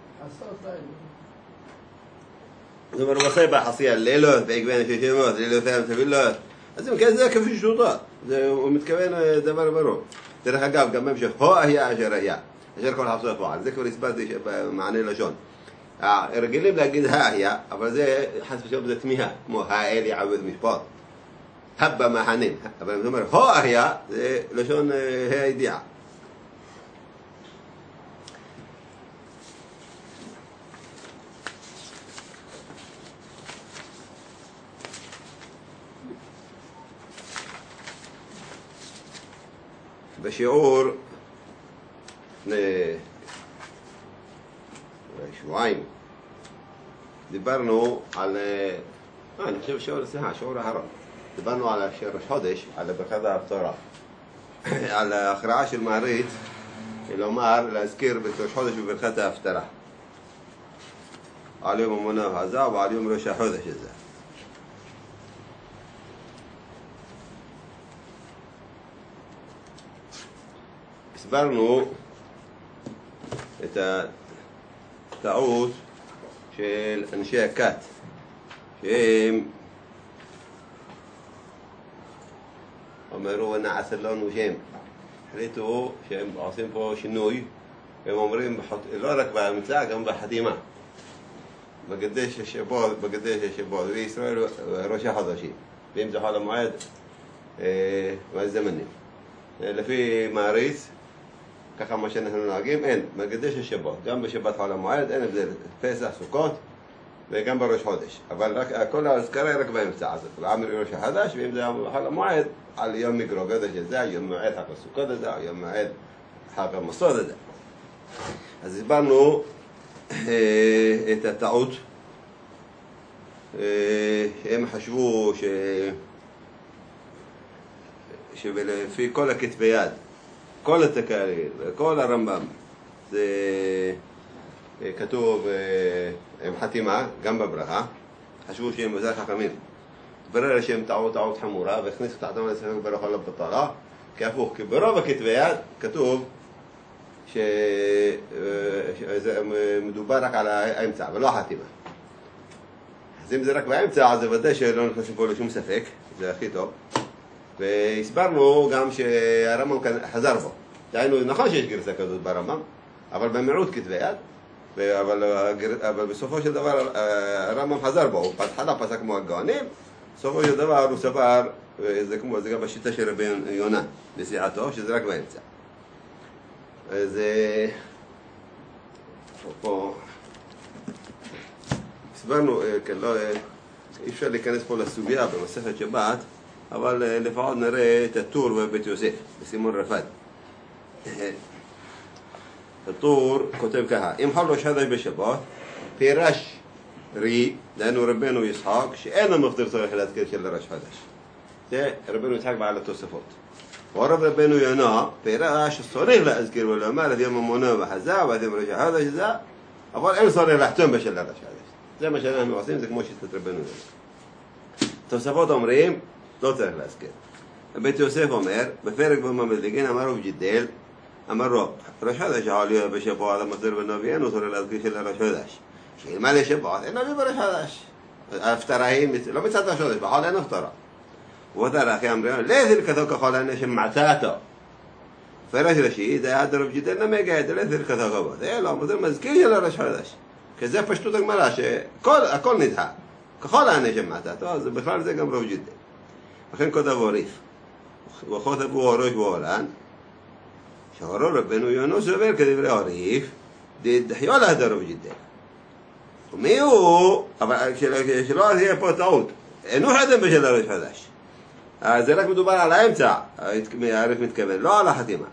זאת אומרת, הוא עושה בחסייה לילות, בעקבין ששמות, לילותיהם תפילות, אז אם כן זה כפי שוטות, הוא מתכוון דבר ברור. דרך אגב, גם בהמשך, הו היה אשר היה, אשר כל חפשו הפועל, זה כבר הסברתי במענה לשון. רגילים להגיד היה, אבל זה חס ושלום זה תמיהה, כמו האל יעבוד משפט, הבא מהנים, אבל זאת אומרת, הו היה, זה לשון הידיעה. בשיעור לפני שבועיים דיברנו על, אה, אני חושב שיעור, סליחה, שיעור האחרון, דיברנו על ראש חודש, על ברכת ההפטרה, על ההכרעה של מעריץ, לומר, להזכיר בראש חודש בברכת ההפטרה, על יום המונה הזה ועל יום ראש החודש הזה. הסברנו את הטעות של אנשי הכת, שהם אמרו נעשה לנו שם, החליטו שהם עושים פה שינוי, הם אומרים לא רק באמצע, גם בחתימה, בקדש השבוע, בקדש השבוע, וישראל ראש החודשים, ואם זה חול המועד והזמנים. לפי מעריץ, ככה מה שאנחנו נוהגים, אין, בקדש השבוע, גם בשבת חול המועד, אין הבדל, פסח, סוכות, וגם בראש חודש. אבל רק, כל ההזכרה היא רק באמצע, אז לעמר ראש החדש, ואם זה חול המועד, על יום מגרוגד הזה, יום מועד חג הסוכות הזה, יום מועד חג המסוד הזה. אז הסברנו את הטעות, שהם חשבו ש... שלפי כל הכתבי יד, כל התקריר, כל הרמב"ם, זה כתוב עם חתימה, גם בברכה, חשבו שהם יותר חכמים. ברר שהם טעו טעות חמורה, והכניסו את העתמה לספק ברכה לא בטלה, כי הפוך, כי ברוב הכתבי יד כתוב שזה מדובר רק על האמצע, ולא החתימה. אז אם זה רק באמצע, אז זה ודאי שלא נכנסים פה לשום ספק, זה הכי טוב. והסברנו גם שהרמב"ם חזר בו. דהיינו, נכון שיש גרסה כזאת ברמב"ם, אבל במיעוט כתבי יד, אבל, אבל בסופו של דבר הרמב"ם חזר בו, הוא בהתחלה פסק כמו הגאונים, בסופו של דבר הוא סבר, זה, כמו, זה גם בשיטה של רבי יונה, בסיעתו, שזה רק באמצע. אז פה הסברנו, כן, לא, אי אפשר להיכנס פה לסוגיה במסכת שבת, אבל לפחות נראה את הטור בבית יוסף, בסימון רפד. הטור כותב ככה, אם חול ראש חודש בשבת, פירש רי, דהיינו רבנו יצחק, שאין לו מפטיר צורך להזכיר של ראש חודש. זה רבנו יצחק בעל התוספות. ורב רבנו יונה, פירש שצריך להזכיר ולומר את יום המונה וחזה, ואת יום ראש החודש זה, אבל אין צורך לחתום בשל ראש חודש. זה מה שאנחנו עושים, זה כמו שיטת רבנו יונה. תוספות אומרים, לא צריך להזכיר. בית יוסף אומר, בפרק בממלגין אמר רב ג'ידל, אמר רב, ראש חודש העלייה בשבוע על המסדר בנביא, אין צורך להזכיר של ראש חודש. שילמה לשבוע, אין נביא בראש חודש. ההפטרה היא, לא מצד ראש חודש, בחול אין הפטרה. ותרא אחי אמרים, לאיזל כתו כחול הנשם מעצתו. פרש ראשי, זה היה רב ג'ידל נמגע, זה לאיזל כתו כחול. זה לא, זה מזכיר של ראש חודש. כי זה פשטות הגמרא, שהכל נדחה. כחול הנשם מעצתו, אז בכלל זה גם רב ג'ידל. לכן כותב הוריף, וכותב הוא הראש ואורן, שהורו רבנו יונו סובר כדברי הוריף, דחיו להדר רב ג'ידל. ומי הוא, אבל שלא יהיה פה טעות, אינו חתם בשל הראש חדש. זה רק מדובר על האמצע, הוריף מתכוון, לא על החתימה.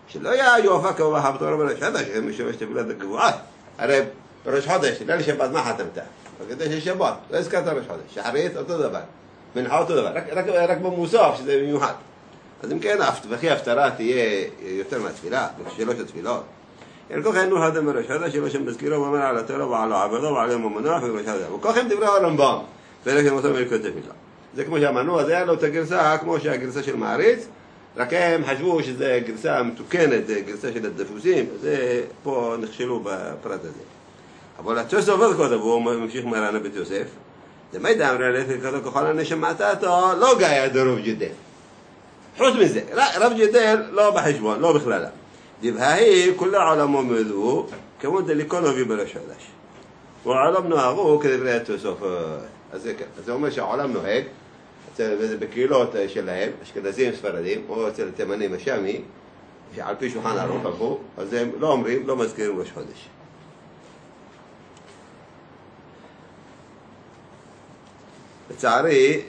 שלא היה יופה כמובן בתורה בראש חודש, הם משמש תפילת הגבוהה. הרי בראש חודש, ליל שבת מה חתמת? בקדש של שבת, לא הזכרת ראש חודש. שחרית אותו דבר, מנחה אותו דבר, רק, רק, רק במוסף שזה במיוחד. אז אם כן, וכי ההפטרה תהיה יותר מהתפילה, שלוש התפילות. ילכוכן נו הדם בראש חודש, שלא שמזכירו ואומר על התורה ועל העבודה ועל יום המנוח ובראש חודש. וכוכם דברי הרמב"ם, ולכן אותו מלכות תפילה. זה כמו שאמרנו, אז היה לו את הגרסה כמו שהגרסה של מעריץ, רק הם חשבו שזה גרסה מתוקנת, גרסה של הדפוסים, זה פה נכשלו בפרט הזה. אבל התוספות עובד כותב, הוא ממשיך מרנה בית יוסף, זה מידע אמרה לפי כתוב ככל הנשמעת אותו, לא גאיה דרוב ג'דל. חוץ מזה, רב ג'דל לא בחשבון, לא בכללה. דבהי כולה עולמו מדו, כמו דליקון אובי בראש חודש. והעולם נוהגו כדברי התוספות. אז זה אומר שהעולם נוהג, וזה בקהילות שלהם, אשכנזים ספרדים, או אצל תימנים השמי, שעל פי שולחן ערוך הלכו, אז הם לא אומרים, לא מזכירים ראש חודש. לצערי,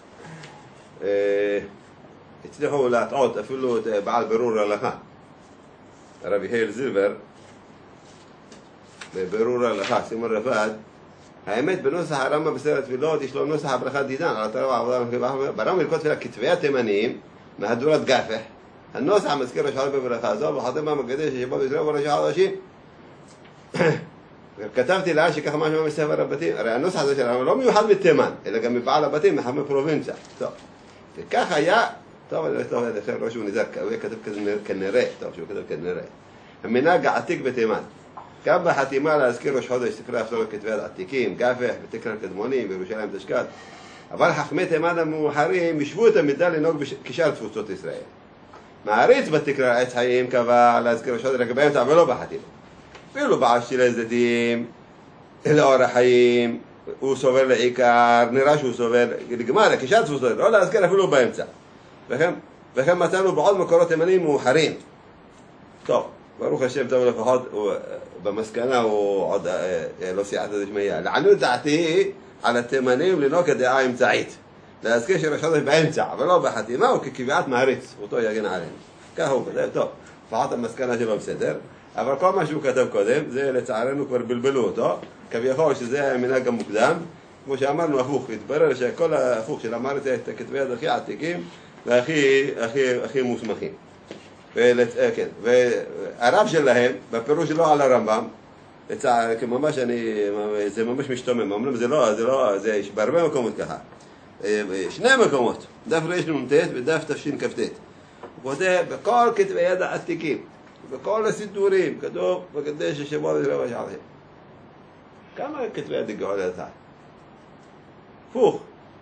הצליחו להטעות אפילו בעל בירור הלכה. הרב יחיאל זילבר, בבירור הלכה, סימון רפד, האמת בנוסח הרמב"ם בסדר התפילות יש לו נוסח הברכה דידן על התורה והעבודה ברמב"ם הלכות תפילה כתבי התימניים מהדורת גפח הנוסח מזכיר ראש חודש בברכה הזו וחותם במקדש שבו בישראל וראש חודשים כתבתי לה שככה משהו מספר הבתים הרי הנוסח הזה של הרמב"ם לא מיוחד מתימן אלא גם מבעל הבתים מחמי פרובינציה טוב וכך היה טוב אני לא טוב לכן ראש הוא נזר הוא כתב כנראה טוב שהוא כתב כנראה המנהג העתיק בתימן גם בחתימה להזכיר ראש חודש ספרי הפטרות כתבי עתיקים, גפח, בתקרא קדמונים, בירושלים תשכ"ת. אבל חכמי תימן המאוחרים ישבו את המידה לנהוג כשאר תפוצות ישראל. מעריץ בתקרא עץ חיים קבע להזכיר ראש חודש רק באמצע ולא בחתימה. אפילו בעשירי זיתים, לאור החיים, הוא סובר לעיקר, נראה שהוא סובר לגמר, כשאר תפוצות, לא להזכיר אפילו באמצע. וכן, וכן מצאנו בעוד מקורות תימנים מאוחרים. טוב. ברוך השם טוב לפחות, במסקנה הוא עוד לא סייעתא דשמיא. לעניות דעתי על התימנים לנהוג כדעה אמצעית. להזכיר שראש חודש באמצע, אבל לא בחתימה, הוא כקביעת מעריץ, זכותו יגן עלינו. ככה הוא כתב, טוב, לפחות המסקנה שלו בסדר, אבל כל מה שהוא כתב קודם, זה לצערנו כבר בלבלו אותו, כביכול שזה המנהג המוקדם, כמו שאמרנו הפוך, התברר שכל ההפוך של המעריץ את כתבי יד הכי עתיקים והכי הכי, הכי מוסמכים. כן, והרב שלהם, בפירוש שלו על הרמב"ם, ממש אני, זה ממש משתומם, אומרים זה לא, זה לא, זה יש בהרבה מקומות ככה, שני מקומות, דף רנ"ט ודף תשכ"ט, הוא כותב בכל כתבי יד העתיקים, בכל הסידורים, כתוב בקדש השבוע ורבע שערים. כמה כתבי יד הגיעו לדעת? הפוך.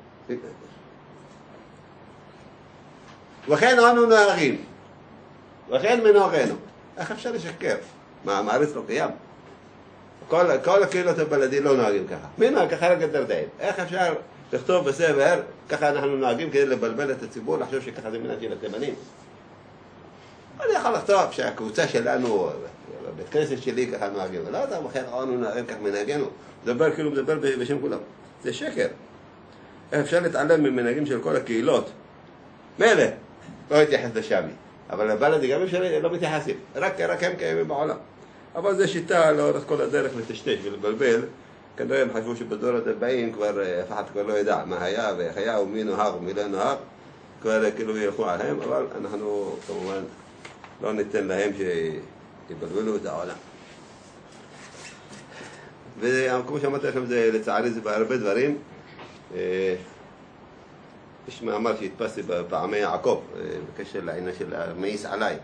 וכן אנו נוהגים. וכן מנהגנו. איך אפשר לשקר? מה, המעריץ לא קיים? כל, כל הקהילות הבלעדים לא נוהגים ככה. מנהג ככה רק דרדיים. איך אפשר לכתוב בספר, ככה אנחנו נוהגים כדי לבלבל את הציבור, לחשוב שככה זה מנהג של התימנים? אני יכול לכתוב שהקבוצה שלנו, בבית כנסת שלי ככה נוהגים. ולא יודע, וכן אנו נוהגים כך מנהגנו. מדבר כאילו מדבר בשם כולם. זה שקר. איך אפשר להתעלם ממנהגים של כל הקהילות? מילא, לא התייחס לשמי. אבל הבלעדי גם אפשר לא מתייחסים, רק, רק הם קיימים בעולם. אבל זו שיטה לאורך כל הדרך לטשטש ולבלבל. כנראה הם חשבו שבדור הבאים כבר, אף אחד כבר לא ידע מה היה ואיך היה ומי נוהג ומי לא נוהג. כבר כאילו ילכו עליהם, אבל אנחנו כמובן לא ניתן להם שיבלבלו את העולם. וכמו שאמרתי לכם, זה, לצערי זה בהרבה דברים. יש מאמר שהתפסתי בפעמי יעקב, בקשר לעניין של המאיס עליי.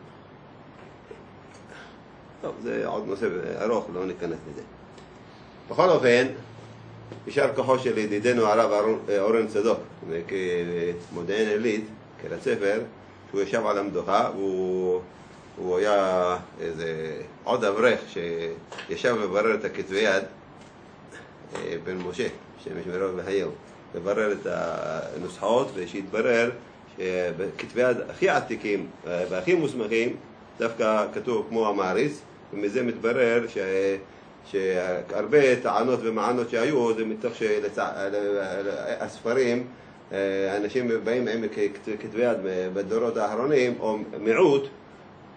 טוב, זה עוד נושא ארוך, לא ניכנס לזה. בכל אופן, יישר כוחו של ידידנו הרב אורן צדוק, כמודיעין עילית, קריית ספר, שהוא ישב על המדוכה, והוא היה איזה עוד אברך שישב לברר את הכתבי יד, בן משה, שמש מרוב והיום. לברר את הנוסחאות, ושהתברר שבכתבי יד הכי עתיקים והכי מוסמכים דווקא כתוב כמו המעריץ, ומזה מתברר ש... שהרבה טענות ומענות שהיו זה מתוך שהספרים אנשים באים עם כתבי יד בדורות האחרונים או מיעוט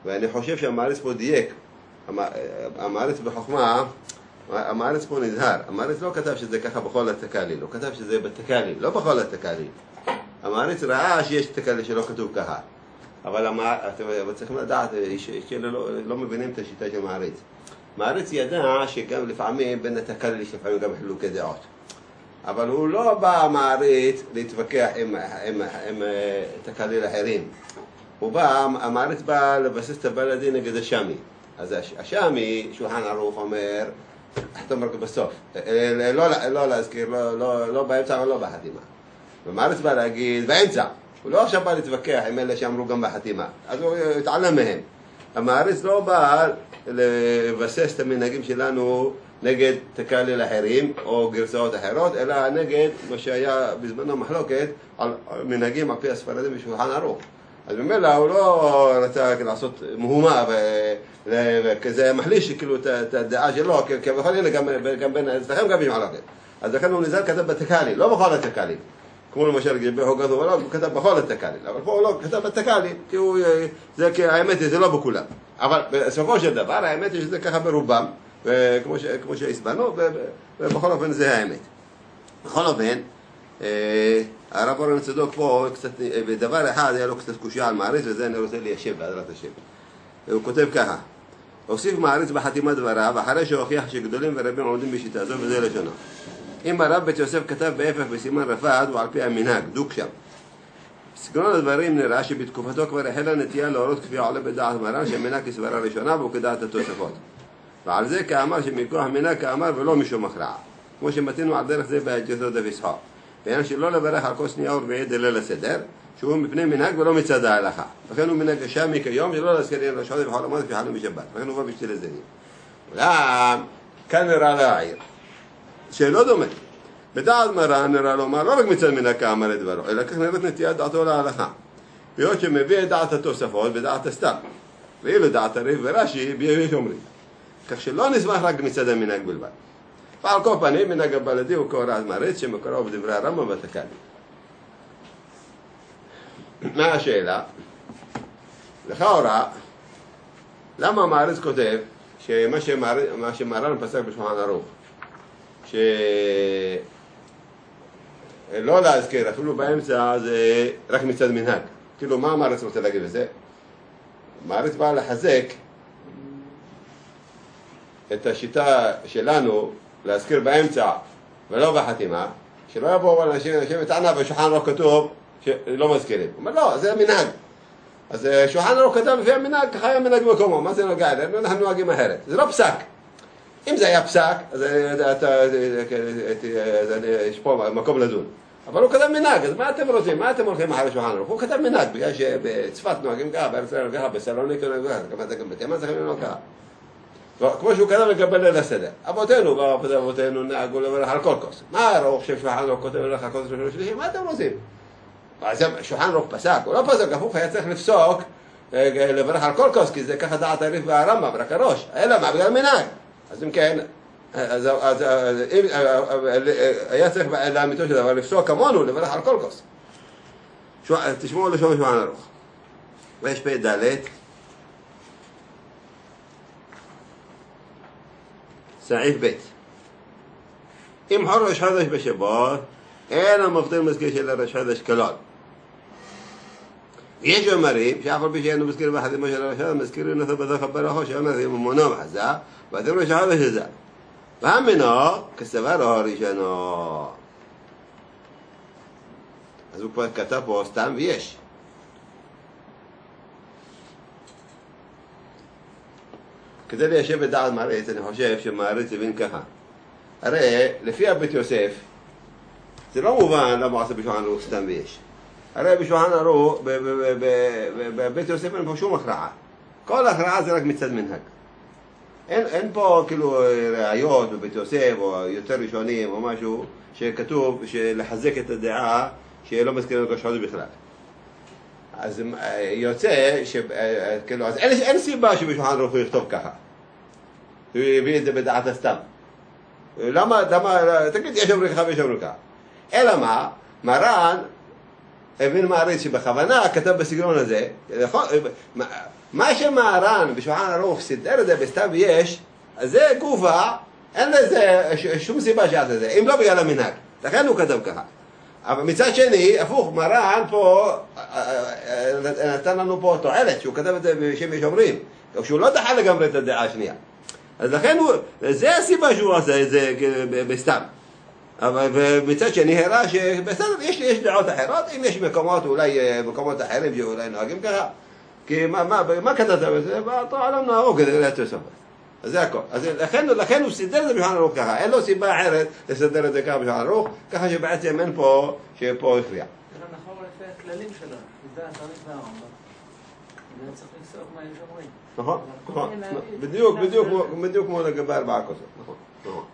ואני חושב שהמאריץ פה דייק, המאריץ בחוכמה, המאריץ פה נזהר, המאריץ לא כתב שזה ככה בכל התקליל, הוא כתב שזה בתקליל, לא בכל התקליל. המאריץ ראה שיש תקליל שלא כתוב ככה, אבל אתם צריכים לדעת שאלה לא, לא מבינים את השיטה של המאריץ. המאריץ ידע שגם לפעמים בין התקליל יש לפעמים גם חילוקי דעות. אבל הוא לא בא מעריץ להתווכח עם, עם, עם, עם תקליל אחרים. הוא בא, המעריץ בא לבסס את הבלדי נגד השמי. אז השמי, שולחן ערוך אומר, חתום רק בסוף. לא, לא להזכיר, לא, לא, לא באמצע ולא בחתימה. ומעריץ בא להגיד, באמצע. הוא לא עכשיו בא להתווכח עם אלה שאמרו גם בחתימה. אז הוא התעלם מהם. המעריץ לא בא לבסס את המנהגים שלנו נגד תקליל אחרים או גרסאות אחרות, אלא נגד מה שהיה בזמנו מחלוקת על מנהגים על פי הספרדים בשולחן ערוך. אז במילא הוא לא רצה לעשות מהומה וכזה מחליש כאילו את הדעה שלו, כי בכל הנה גם בין אצלכם גם יש מחלוקת. אז לכן הוא נזהר כתב בתקליל, לא בכל התקליל. כמו למשל גבי הוגת ובלוג, הוא כתב בכל התקליל, אבל פה הוא לא כתב בתקליל, כי הוא, זה, כי האמת היא, זה לא בכולם. אבל בסופו של דבר, האמת היא שזה ככה ברובם, וכמו ש, כמו שהסברנו, ובכל אופן זה האמת. בכל אופן, הרב אורן צדוק פה, קצת, בדבר אחד היה לו קצת קושיה על מעריץ, וזה אני רוצה ליישב בעזרת השם. הוא כותב ככה, הוסיף מעריץ בחתימת דבריו, אחרי שהוכיח שגדולים ורבים עומדים בשיטה זו, וזה לשונו. אם הרב בית יוסף כתב בהפך בסימן רפ"ד, הוא על פי המנהג, דוק שם. בסגנון הדברים נראה שבתקופתו כבר החלה נטייה להורות כפי העולה בדעת מרן, שהמנהג כסברה ראשונה והוא כדעת התוספות. ועל זה כאמר שמכוח המנהג כאמר ולא משום הכרעה. כמו שמתינו על דרך זה בהג'תות דפיסחו. בעניין שלא לברך על כוס נייר ורביעי דליל הסדר, שהוא מפני מנהג ולא מצד ההלכה. לכן הוא מנהג השמי כיום, שלא להזכיר אין רשעות וחול המות כפי חלום בשבת. לכן הוא בא בשתי לזנים. אולם, כאן נראה להעיר. שלא דומה. בדעת מרן נראה לומר לא רק מצד מנהג כאמר את דברו, אלא כך נראית נטיית דעתו להלכה. ביות שמביא את דעת התוספות בדעת הסתם. ואילו דעת הריף ורש"י ביש אומרים. כך שלא נסמך רק מצד המנהג בלבד. ועל כל פנים, מנהג הבלדי הוא כהוראת מעריץ שמקורו בדברי הרמב"ם בתקליל. מה השאלה? לכאורה, למה המעריץ כותב שמה שמר, שמרן פסק בשולחן ערוך, שלא להזכיר, אפילו באמצע זה רק מצד מנהג. כאילו, מה המעריץ רוצה להגיד לזה? המעריץ בא לחזק את השיטה שלנו להזכיר באמצע ולא בחתימה, שלא יבואו אנשים, אנשים מטענה בשולחן ערוך כתוב שלא מזכירים. הוא אומר, לא, זה המנהג. אז שולחן ערוך כתב לפי המנהג, ככה היה מנהג מקומו, מה זה נוגע? אנחנו נוהגים אחרת. זה לא פסק. אם זה היה פסק, אז יש פה מקום לדון. אבל הוא כתב מנהג, אז מה אתם רוצים? מה אתם הולכים אחרי שולחן ערוך? הוא כתב מנהג, בגלל שבצפת נוהגים ככה, בארץ ישראל ככה, בסלוניקי נוהגים ככה, גם בתימן צריכים לנהוג ככה. כמו שהוא כתב לקבל ליל הסדר. אבותינו, אבותינו נהגו לברך על כל כוס. מה הרוח ששולחן ערוך כותב לברך על כוס ראשון ושלישי? מה אתם רוצים? שולחן ערוך פסק, הוא לא פסק, הפוך היה צריך לפסוק לברך על כל כוס, כי זה ככה דעת הריף והרמב"ם, רק הראש. אלא מה? בגלל מנהג. אז אם כן, אז היה צריך לאמיתו של דבר לפסוק כמונו לברך על כל כוס. תשמעו לשון שולחן ערוך. ויש פה ד' סעיף ב' אם חור ראש חודש בשבת, אין המבטל מזכיר של ראש חודש כלל. יש אומרים שאף על פי שאינו מזכיר בחתימה של ראש חודש, מזכירים אותו בדרך הברכו שאומר זה ממונו מחזה, ואתם ראש חודש הזה. והמנו כסבר הראשונו. אז הוא כבר כתב פה סתם ויש. כדי ליישב את דעת מעריץ, אני חושב שמעריץ הבין ככה. הרי לפי הבית יוסף, זה לא מובן למה עושה בשולחן ערוך סתם ויש. הרי בשולחן ערוך, בבית יוסף אין פה שום הכרעה. כל הכרעה זה רק מצד מנהג. אין, אין פה כאילו ראיות בבית יוסף או יותר ראשונים או משהו שכתוב שלחזק את הדעה שלא מזכירים את ראש חודש בכלל. אז יוצא שכאילו, אז אין, אין סיבה שבשולחן ערוך הוא יכתוב ככה. הוא הביא את זה בדעת הסתם. למה, למה, תגיד, יש אומרים ככה ויש אומרים ככה. אלא מה, מרן הבין מעריץ שבכוונה כתב בסגנון הזה, מה שמהר"ן בשולחן ערוך סידר את זה בסתם יש, אז זה גופה, אין לזה שום סיבה שיעשה את זה, אם לא בגלל המנהג. לכן הוא כתב ככה. אבל מצד שני, הפוך, מרן פה נתן לנו פה תועלת, שהוא כתב את זה בשם יש שהוא לא דחה לגמרי את הדעה השנייה. אז לכן הוא, זה הסיבה שהוא עשה את זה בסתם. אבל מצד שני הראה שבסדר, יש, יש דעות אחרות, אם יש מקומות, אולי מקומות אחרים שאולי נוהגים ככה, כי מה, מה, מה כתבת בזה? באותו עולם נהוג כדי לתוספת. אז זה הכל. אז לכן, לכן הוא סידר את זה בשולחן ערוך ככה. אין לו סיבה אחרת לסדר את זה ככה בשולחן ערוך, ככה שבעצם אין פה, שפה הכריע. זה נכון לפי הכללים שלו. זה התאריך והרמב"ם. זה צריך לסוף מה יש אומרים. נכון, נכון. בדיוק, בדיוק, בדיוק כמו לגבי ארבעה כוסות. נכון, נכון.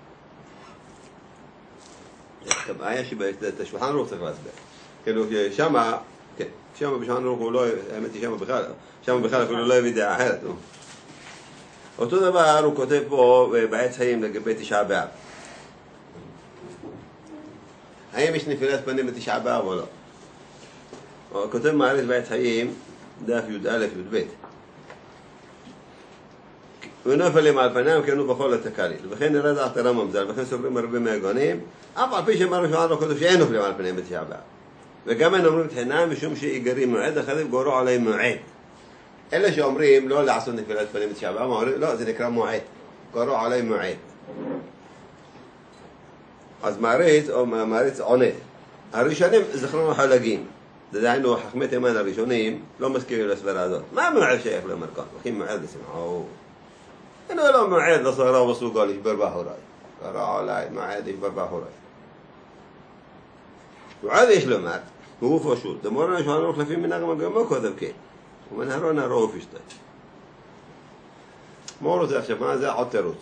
הבעיה שאת השולחן ערוך צריך להסביר. כאילו שמה, כן, שמה בשולחן ערוך הוא לא, האמת היא שמה בכלל, שמה בכלל אפילו לא הביא דעה אחרת. אותו דבר הוא כותב פה בעץ חיים לגבי תשעה באב. האם יש נפילת פנים בתשעה באב או לא? הוא כותב מעריץ בעץ חיים, דף י"א י"ב. ונפלים על פניהם כנו בכל התקליל, וכן נראה דעת הרמב"ם ז"ל, וכן סוברים הרבה מהגאונים, אף על פי שאמר בשולחן ערוך כתוב שאין נופלים על פניהם בתשעה באב. וגם הם אומרים תחינה משום שאיגרים מועד, אחרי גורו עליהם מועד. אלה שאומרים לא לעשות נפילת פנים בתשעה באב, אומרים לא, זה נקרא מועד, גורו עליהם מועד. אז מעריץ או מעריץ עונה. הראשונים זכרנו חלגים. זה דהיינו חכמי תימן הראשונים לא מסכימים לסברה הזאת. מה מועד שייך למרכז? הולכים מועד לשמחו. אינו לא מועד לסגרה וסוגה לשבר באחורי. קרא עליי מועד לשבר באחורי. מועד יש לומר, הוא פשוט. דמורנו שולחן ערוך לפי מנהג מגמו כותב כן. ומנהרו נהרו ופשטי. מה הוא רוצה עכשיו? מה זה עוד תירוץ?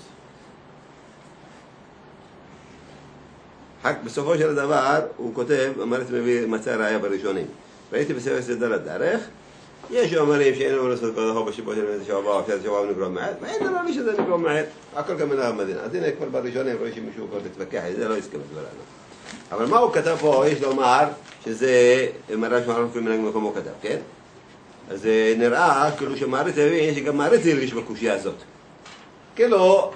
בסופו של דבר הוא כותב, אמרת מביא מצא ראיה בראשונים. ראיתי בספר סדר הדרך, יש שאומרים שאין לנו לעשות כל דבר בשיבו של מדינת שבוע או שעת שבוע ונקרא מעט, ואין נראה לי שזה נקרא מעט, הכל גם מנהל המדינה. אז הנה כבר בראשונים רואה שמישהו כבר להתווכח, זה לא יסכם את דברנו. אבל מה הוא כתב פה? יש לומר שזה מראה שמערון כל מנהג מקומו כתב, כן? אז נראה כאילו שמעריץ הבין שגם מעריץ ירגיש בקושיה הזאת. כאילו,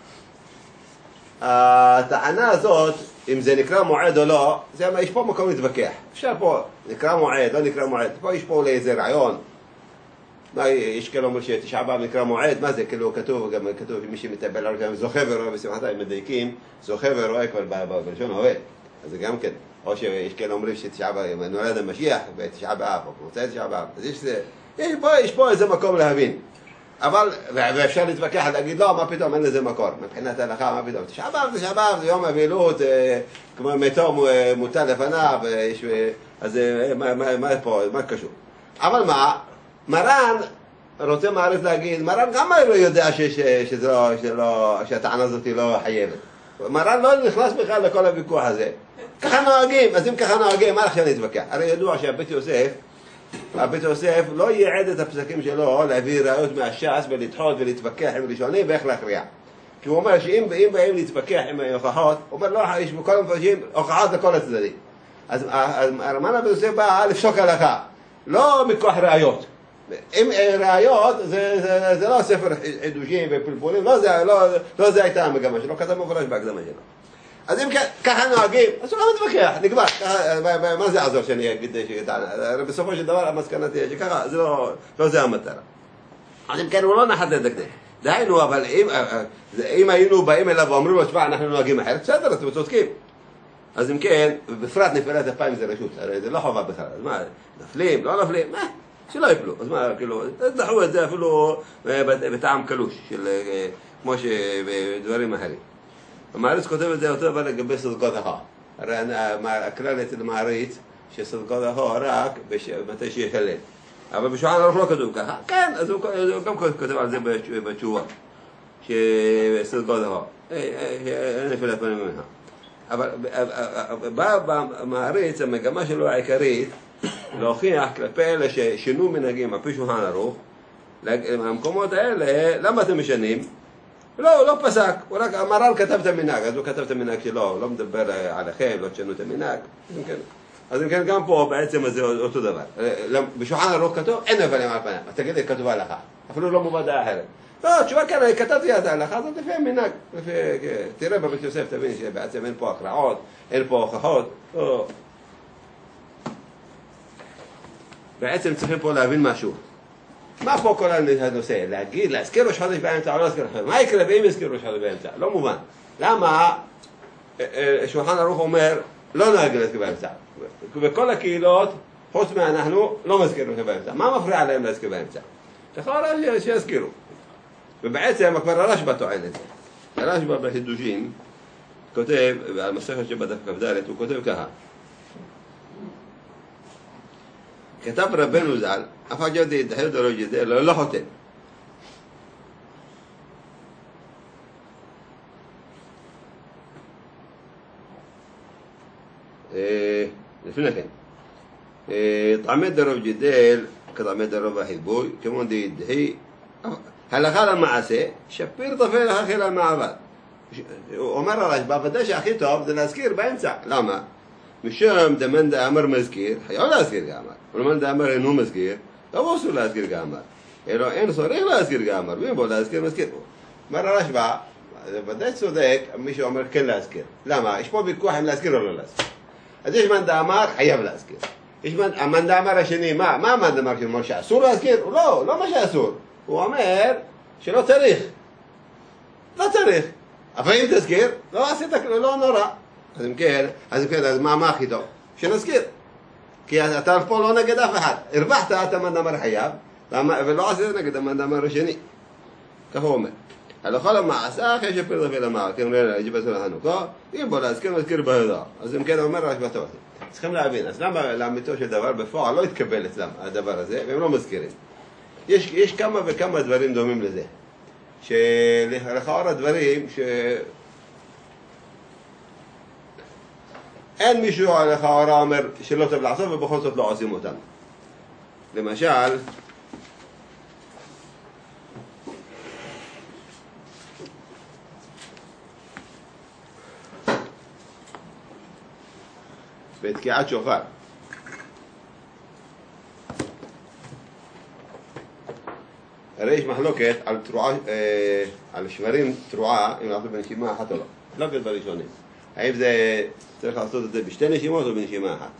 הטענה הזאת, אם זה נקרא מועד או לא, זה, יש פה מקום להתווכח. אפשר פה, נקרא מועד, לא נקרא מועד. פה יש פה אולי איזה רעיון. מה, יש כאילו אומר שתשעה באב נקרא מועד, מה זה? כאילו כתוב, גם כתוב מי שמטבל על גם זוכה ורואה בשמחתה, אם מדייקים, זוכה ורואה כבר בראשון אוהד. אז זה גם כן. או שיש כאילו אומרים שתשעה באב, נולד המשיח בתשעה באב, או מוצא תשעה באב. אז יש, יש, פה, יש פה איזה מקום להבין. אבל, ואפשר להתווכח, להגיד לא, מה פתאום, אין לזה מקור. מבחינת ההלכה, מה פתאום? תשעה באב, תשעה באב, זה יום אבילות, כמו מתום מוטל לפניו, אז מה פה, מה קשור? אבל מה, מרן רוצה מעריץ להגיד, מרן גם לא יודע שהטענה הזאת לא חייבת. מרן לא נכנס בכלל לכל הוויכוח הזה. ככה נוהגים, אז אם ככה נוהגים, מה עכשיו נתווכח? הרי ידוע שהבית יוסף, הבית יוסף לא ייעד את הפסקים שלו להביא ראיות מהש"ס ולדחות ולהתווכח עם ראשונים ואיך להכריע. כי הוא אומר שאם באים להתווכח עם הוכחות, הוא אומר לא, יש בכל המפרשים הוכחות לכל הצדדים. אז הרמן הבית יוסף בא לפסוק הלכה, לא מכוח ראיות. אם ראיות זה, זה, זה לא ספר חידושים ופלפולים, לא זה, לא, לא זה הייתה המגמה שלו, כתב מפורש בהקדמה שלו. אז אם ככה נוהגים, אז הוא לא מתווכח, נגמר. מה זה יעזור שאני אגיד שטענה? בסופו של דבר המסקנה תהיה שככה, זה לא, לא זה המטרה. אז אם כן, הוא לא נחת לדקדק. דהיינו, אבל אם, אם היינו באים אליו ואומרים לו, שבא, אנחנו נוהגים אחרת, בסדר, אתם צודקים. אז אם כן, בפרט נפילת אפיים זה רשות, הרי זה לא חובה בכלל. אז מה, נפלים, לא נפלים? מה? שלא יפלו. אז מה, כאילו, דחו את זה אפילו בטעם קלוש, של, כמו שבדברים אחרים. המעריץ כותב את זה אותו דבר לגבי סדקות החור. הרי הכלל אצל המעריץ שסדקות החור רק מתי שיחלל. אבל בשולחן ערוך לא כתוב ככה. כן, אז הוא גם כותב על זה בתשובה. שסדקות החור. אין נפילת פנים ממך. אבל בא במעריץ, המגמה שלו העיקרית, להוכיח כלפי אלה ששינו מנהגים על פי שולחן ערוך, המקומות האלה, למה אתם משנים? לא, הוא לא פסק, הוא רק המר"ל כתב את המנהג, אז הוא כתב את המנהג שלו, הוא לא מדבר עליכם, לא תשנו את המנהג, אז אם כן, גם פה בעצם זה אותו דבר. בשולחן ערוך כתוב, אין נפלים על פניו. אז תגיד לי, כתוב הלכה. אפילו לא מובן דעה אחרת. לא, תשובה כאן, כתבתי את ההלכה, אז לפי המנהג. תראה בבית יוסף, תבין שבעצם אין פה הכרעות, אין פה הוכחות. בעצם צריכים פה להבין משהו. מה פה כל הנושא? להגיד, להזכיר ראש חודש באמצע או לא להזכיר ראש חודש? מה יקרה ואם יזכיר ראש חודש באמצע? לא מובן. למה שולחן ערוך אומר, לא נהג להזכיר באמצע? בכל הקהילות, חוץ מאנחנו, לא מזכירים ראש באמצע. מה מפריע להם להזכיר באמצע? יכול להיות שיזכירו. ובעצם כבר הרשב"א טוען את זה. הרשב"א בחידושים כותב, על מסכת שבדף כ"ד, הוא כותב ככה. כתב רבנו ז"ל, אף אחד לא ידחה אותו לא ידחה, לא חותם. לפני כן, טעמי דרוב ג'דל, כטעמי דרוב החיבוי, כמו דהי, הלכה למעשה, שפיר תופל הכי למעבד. הוא אומר הרשב"א, ודאי שהכי טוב זה להזכיר באמצע. למה? משום דמן דאמר מזכיר, חייב להזכיר גאמר. ולמן דאמר אינו מזכיר, לא אסור להזכיר גאמר. אלא אין צריך להזכיר גאמר, ואם בוא להזכיר מזכיר. אומר הרשב"א, זה ודאי צודק, מי שאומר כן להזכיר. למה? יש פה ויכוח אם להזכיר או לא להזכיר. אז יש מן דאמר, חייב להזכיר. יש מן דאמר השני, מה? מה מן דאמר שאומר שאסור להזכיר? לא, לא מה שאסור. הוא אומר שלא צריך. לא צריך. אבל אם תזכיר, לא עשית, לא נורא. אז אם כן, אז אם כן, אז מה, מה הכי טוב? שנזכיר. כי אתה פה לא נגד אף אחד. הרווחת את המן דאמר חייב, ולא עשית נגד המן דאמר השני. ככה הוא אומר. הלכה למעשה, אחרי שפיר דפי למעלה, כן, נראה, יש בסול החנוכה, אם בוא להזכיר, מזכיר בהודעה. אז אם כן, הוא אומר, רק בטוח. צריכים להבין, אז למה לאמיתו של דבר בפועל לא יתקבל אצלם הדבר הזה, והם לא מזכירים. יש, יש כמה וכמה דברים דומים לזה. שלכאורה הדברים ש... אין מישהו לכאורה אומר שלא טוב לעשות ובכל זאת לא עושים אותם. למשל, בתקיעת שופר. הרי יש מחלוקת על תרועה, אה, על שברים תרועה, אם לעשות בנשימה אחת או לא. מחלוקת בראשונים. האם זה צריך לעשות את זה בשתי נשימות או בנשימה אחת?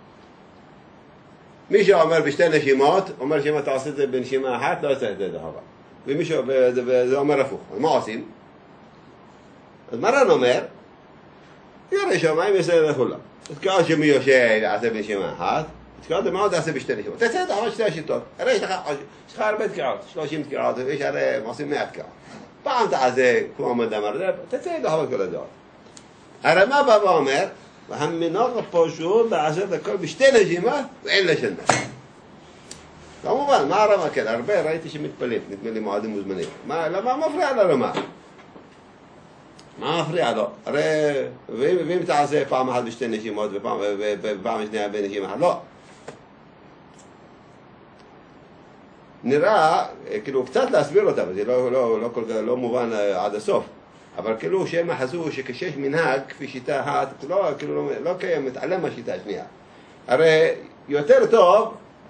מי שאומר בשתי נשימות, אומר שאם אתה עושה את זה בנשימה אחת, לא צריך את זה דחובה. ומי שזה אומר הפוך. אז מה עושים? אז מרן אומר, ירא שמיים יעשה לכולם. תתקעו שמי יושב יעשה בנשימה אחת, תתקעו זה מאוד יעשה בשתי נשימות. תצא את שתי השיטות. הרי יש לך, יש לך הרבה תקיעות, שלושים תקיעות, ויש הרי עושים מאה תקיעות. פעם תעשה כמו עמד אמר, תצא את דחובה כל הדעות. הרי מה בא ואומר? והמנהג הפשוט לעשות הכל בשתי נשימה ואין לשנה. כמובן, מה הרמה כן? הרבה ראיתי שמתפלים, נדמה לי מועדים מוזמנים. למה מפריע לו למה? מה מפריע לו? הרי, ואם תעשה פעם אחת בשתי נשימות ופעם שנייה בנשימה אחת, לא. נראה, כאילו, קצת להסביר אותם, זה לא, לא, לא, לא, לא מובן עד הסוף. אבל כאילו שהם חזו שכשיש מנהג כפי שיטה אחת, לא, כאילו לא, לא קיים, מתעלם מהשיטה השנייה. הרי יותר טוב,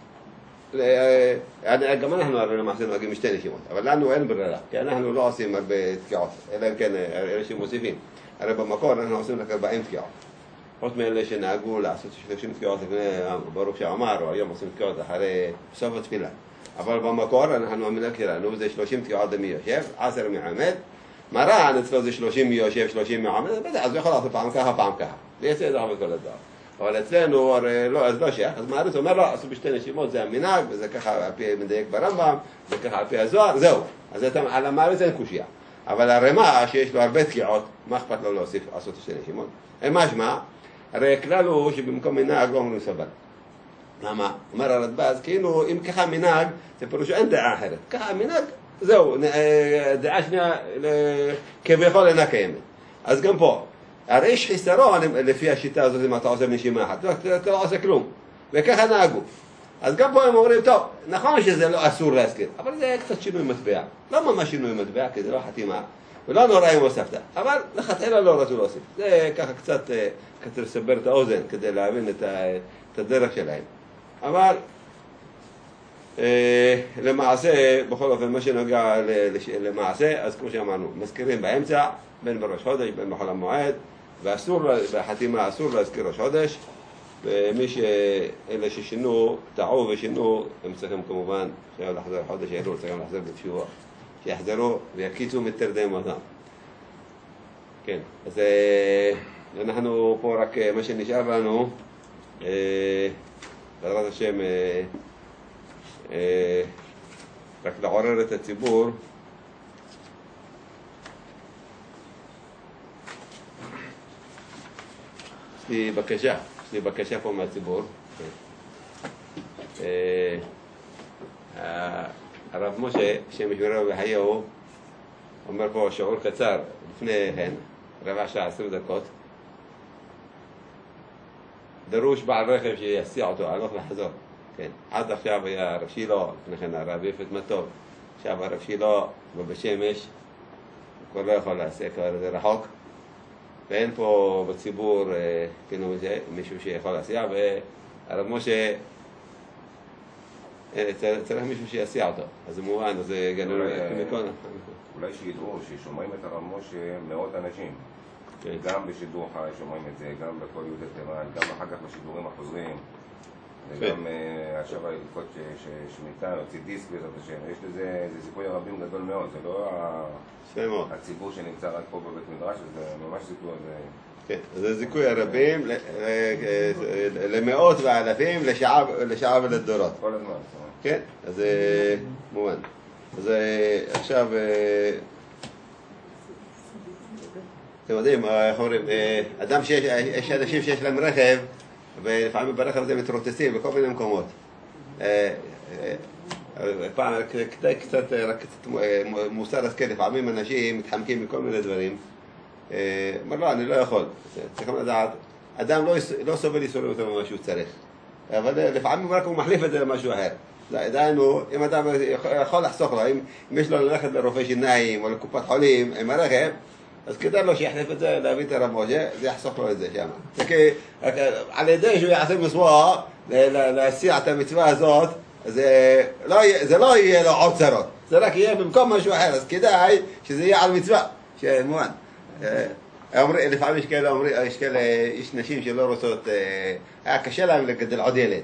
גם אנחנו הרי למעשה נוהגים בשתי נשימות, אבל לנו אין ברירה, כי אנחנו לא עושים הרבה תקיעות, אלא אם כן אלה שמוסיפים. הרי במקור אנחנו עושים רק ארבעים תקיעות. חוץ מאלה שנהגו לעשות שלושים תקיעות לפני ברוך שאמר, או היום עושים תקיעות אחרי סוף התפילה. אבל במקור אנחנו המנהג שלנו, זה שלושים תקיעות מי יושב, עשר מעמד, מרן אצלו זה שלושים מי יושב, שלושים מעמד, אז הוא יכול לעשות פעם ככה, פעם ככה. ויצא את זה כל הדבר. אבל אצלנו, הרי לא, אז לא שייך, אז מעריץ אומר לו, עשו בשתי נשימות, זה המנהג, וזה ככה על פי מדייק ברמב"ם, זה ככה על פי הזוהר, זהו. אז על המעריץ אין קושיה. אבל הרמה שיש לו הרבה תקיעות, מה אכפת לו להוסיף, לעשות שתי נשימות? אין משמע, הרי הכלל הוא שבמקום מנהג לא אומרים סבל. למה? אומר הרדב"ז, כאילו, אם ככה מנהג, זה פירושו אין דעה אחרת. ככה מנהג, זהו, דעה שנייה, כביכול אינה קיימת. אז גם פה, הרי יש חיסרון לפי השיטה הזאת אם אתה עושה בנשימה אחת, אתה לא עושה כלום, וככה נהגו. אז גם פה הם אומרים, טוב, נכון שזה לא אסור להזכיר, אבל זה קצת שינוי מטבע. לא ממש שינוי מטבע, כי זה לא חתימה, ולא נורא אם הוספת, אבל לכתחילה לא רצו להוסיף. זה ככה קצת, כדי לסבר את האוזן, כדי להבין את, ה, את הדרך שלהם. אבל אה, למעשה, בכל אופן, מה שנוגע למעשה, אז כמו שאמרנו, מזכירים באמצע, בין בראש חודש, בין בחול המועד, ואסור, בחתימה אסור להזכיר ראש חודש, ומי שאלה ששינו, טעו ושינו, הם צריכים כמובן, שיהיה לחזור חודש אלול, צריכים לחזור בתשובה. שיחזרו ויקיצו מתרדם אותם. כן, אז אנחנו פה רק מה שנשאר לנו, בעזרת השם, רק לעורר את הציבור. יש לי בקשה, יש לי בקשה פה מהציבור. הרב משה, שם ישמרו וחיהו, אומר פה שיעור קצר לפני כן, רבע שעה, עשרים דקות. דרוש בעל רכב שיסיע אותו, הלוך לחזור. כן, עד עכשיו היה הרב שילו, לפני כן הרב יפת מטוב, עכשיו הרב שילו בבשמש, הוא כבר לא יכול להסיע, כבר זה רחוק. ואין פה בציבור כאילו מישהו שיכול להסיע, והרב משה צריך מישהו שיסיע אותו, אז זה מובן, אז זה גנור מכל... אולי שידעו ששומעים את הרב משה מאות אנשים, גם בשידור חי שומעים את זה, גם בכל יהודי תימן, גם אחר כך בשידורים החוזרים, וגם עכשיו הלכות שמיטה, יוציא דיסק בעזרת השם, יש לזה זיכוי הרבים גדול מאוד, זה לא הציבור שנמצא רק פה בבית מדרש, זה ממש זיכוי הזה. כן, זה זיכוי הרבים למאות ואלפים, לשעה ולדורות. כל הזמן. כן, אז זה מובן. אז עכשיו, אתם יודעים, איך אומרים, אדם שיש, יש אנשים שיש להם רכב, ולפעמים ברכב הזה מתרוצצים בכל מיני מקומות. פעם, כדי קצת, רק קצת מוסר השכל, לפעמים אנשים מתחמקים מכל מיני דברים. אומר לא, אני לא יכול. צריכים לדעת, אדם לא סובל איסורים יותר ממה שהוא צריך. אבל לפעמים רק הוא מחליף את זה למשהו אחר. דהיינו, אם אדם יכול לחסוך לו, אם יש לו ללכת לרופא שיניים או לקופת חולים עם הרכב, אז כדאי לו שיחליף את זה, להביא את הרב משה, זה יחסוך לו את זה שם. על ידי שהוא יעשה מצווה, להסיע את המצווה הזאת, זה לא יהיה לו עוד צרות, זה רק יהיה במקום משהו אחר, אז כדאי שזה יהיה על מצווה, שמובן. לפעמים יש כאלה, יש כאלה, יש נשים שלא רוצות, היה קשה להם לגדל עוד ילד.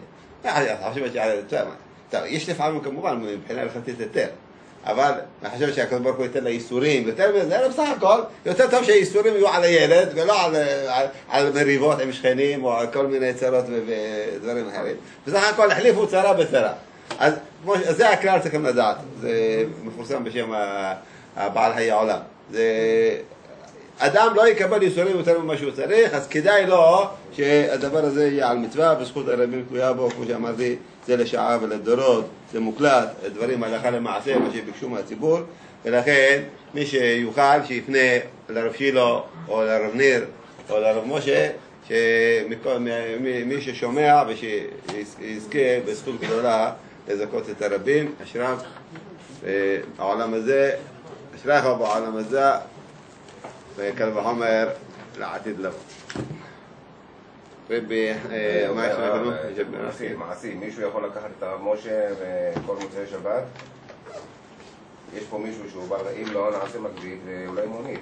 יש לפעמים כמובן מבחינה הלכתית יותר, אבל אני חושב שהקדוש ברוך הוא ייתן לה איסורים, יותר מזה, אלא בסך הכל, יותר טוב שהאיסורים יהיו על הילד, ולא על, על, על מריבות עם שכנים, או על כל מיני צרות ודברים אחרים. בסך הכל החליפו צרה בצרה. אז, אז זה הכלל צריכים לדעת, זה מפורסם בשם הבעל חיי העולם. זה, אדם לא יקבל איסורים יותר ממה שהוא צריך, אז כדאי לו שהדבר הזה יהיה על מצווה, בזכות הרבים תלויה בו, כמו שאמרתי, זה לשעה ולדורות, זה מוקלט, דברים הלכה למעשה, מה שביקשו מהציבור, ולכן מי שיוכל שיפנה לרב שילו, או לרב ניר, או לרב משה, שמי ששומע ושיזכה בזכות גדולה לזכות את הרבים, אשריו בעולם הזה, אשריך בעולם הזה, וקל וחומר לעתיד לבוא. רבי, מה יש לנו? מעשי, מישהו יכול לקחת את הרב משה וכל מוצאי שבת? יש פה מישהו שהוא בא, אם לא נעשה מקביל, ואולי מונית.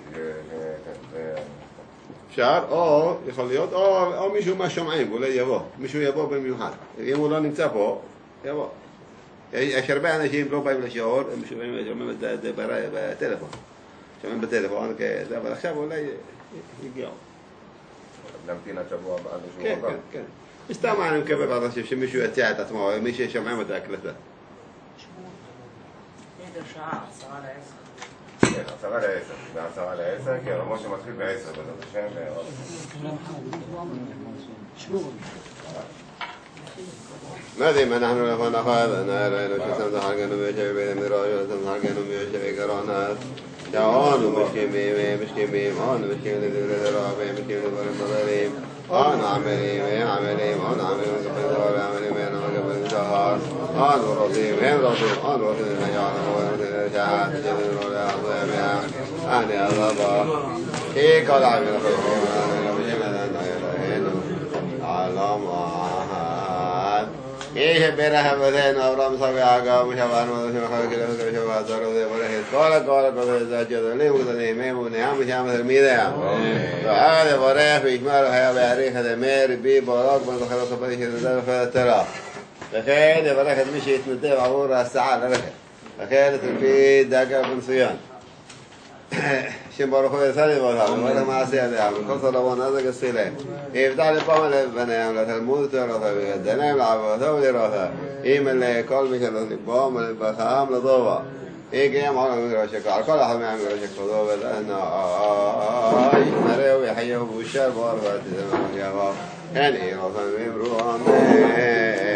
אפשר, או יכול להיות, או מישהו מהשומעים, אולי יבוא. מישהו יבוא במיוחד. אם הוא לא נמצא פה, יבוא. יש הרבה אנשים לא באים לשיעור, הם שומעים את זה בטלפון. שומעים בטלפון, אבל עכשיו אולי יגיעו. להמתין עד שבוע הבא. כן, כן, כן. מסתם אני מקבל בעצם שמישהו יציע את עצמו, מי ששומעים את ההקלטה. איזה שעה, עשרה לעשר. כן, עשרה לעשר. בעשרה לעשר, כי הרב משה מתחיל בעשר, בעזרת השם. ما ذي ما نحن لفن أخذنا رأينا شسم تحرقنا بيشة بين مراجع وسم تحرقنا بيشة بكرانات جعان ومشكي ميم مشكي ميم عان مشكي لذي رابع مشكي لذي المظالم عان عملي مين عملي عان عملي من قبل ذوال عملي مين من قبل الزهار عان ورطيم مين رطيم عان ورطيم مين جعان شهادة جنر لأصحابها أن يضبا في كل عبد إيه بينها مثلاً أبرام سبع عقاب مشابهان وذي خلق له كشبه صار وذي برهيت قال قال قال زاجد ليه وذي ميم ونعم مشام الميدان فهذا بريه في إجمال هيا بعريق هذا مير بي براق من خلاص بديه هذا فترى فكان بركة مشيت مدة عبورة الساعة لركة فكانت في دقة بن صيان شنبارو خوي ثاني بقى ولا ما سيادة من كل صلوان هذا قصيله يفتح لي قام البناء ولا الموت رثا بالدنيا العبوا ثول رثا إيمن لي كل مشان قام البخام لضوء إيه قام على مدرسة على كل أحد ما مدرسة ضوء لأن آي نريه يحييه بوشار بار بعد زمان يا باب يعني رثا بيمروان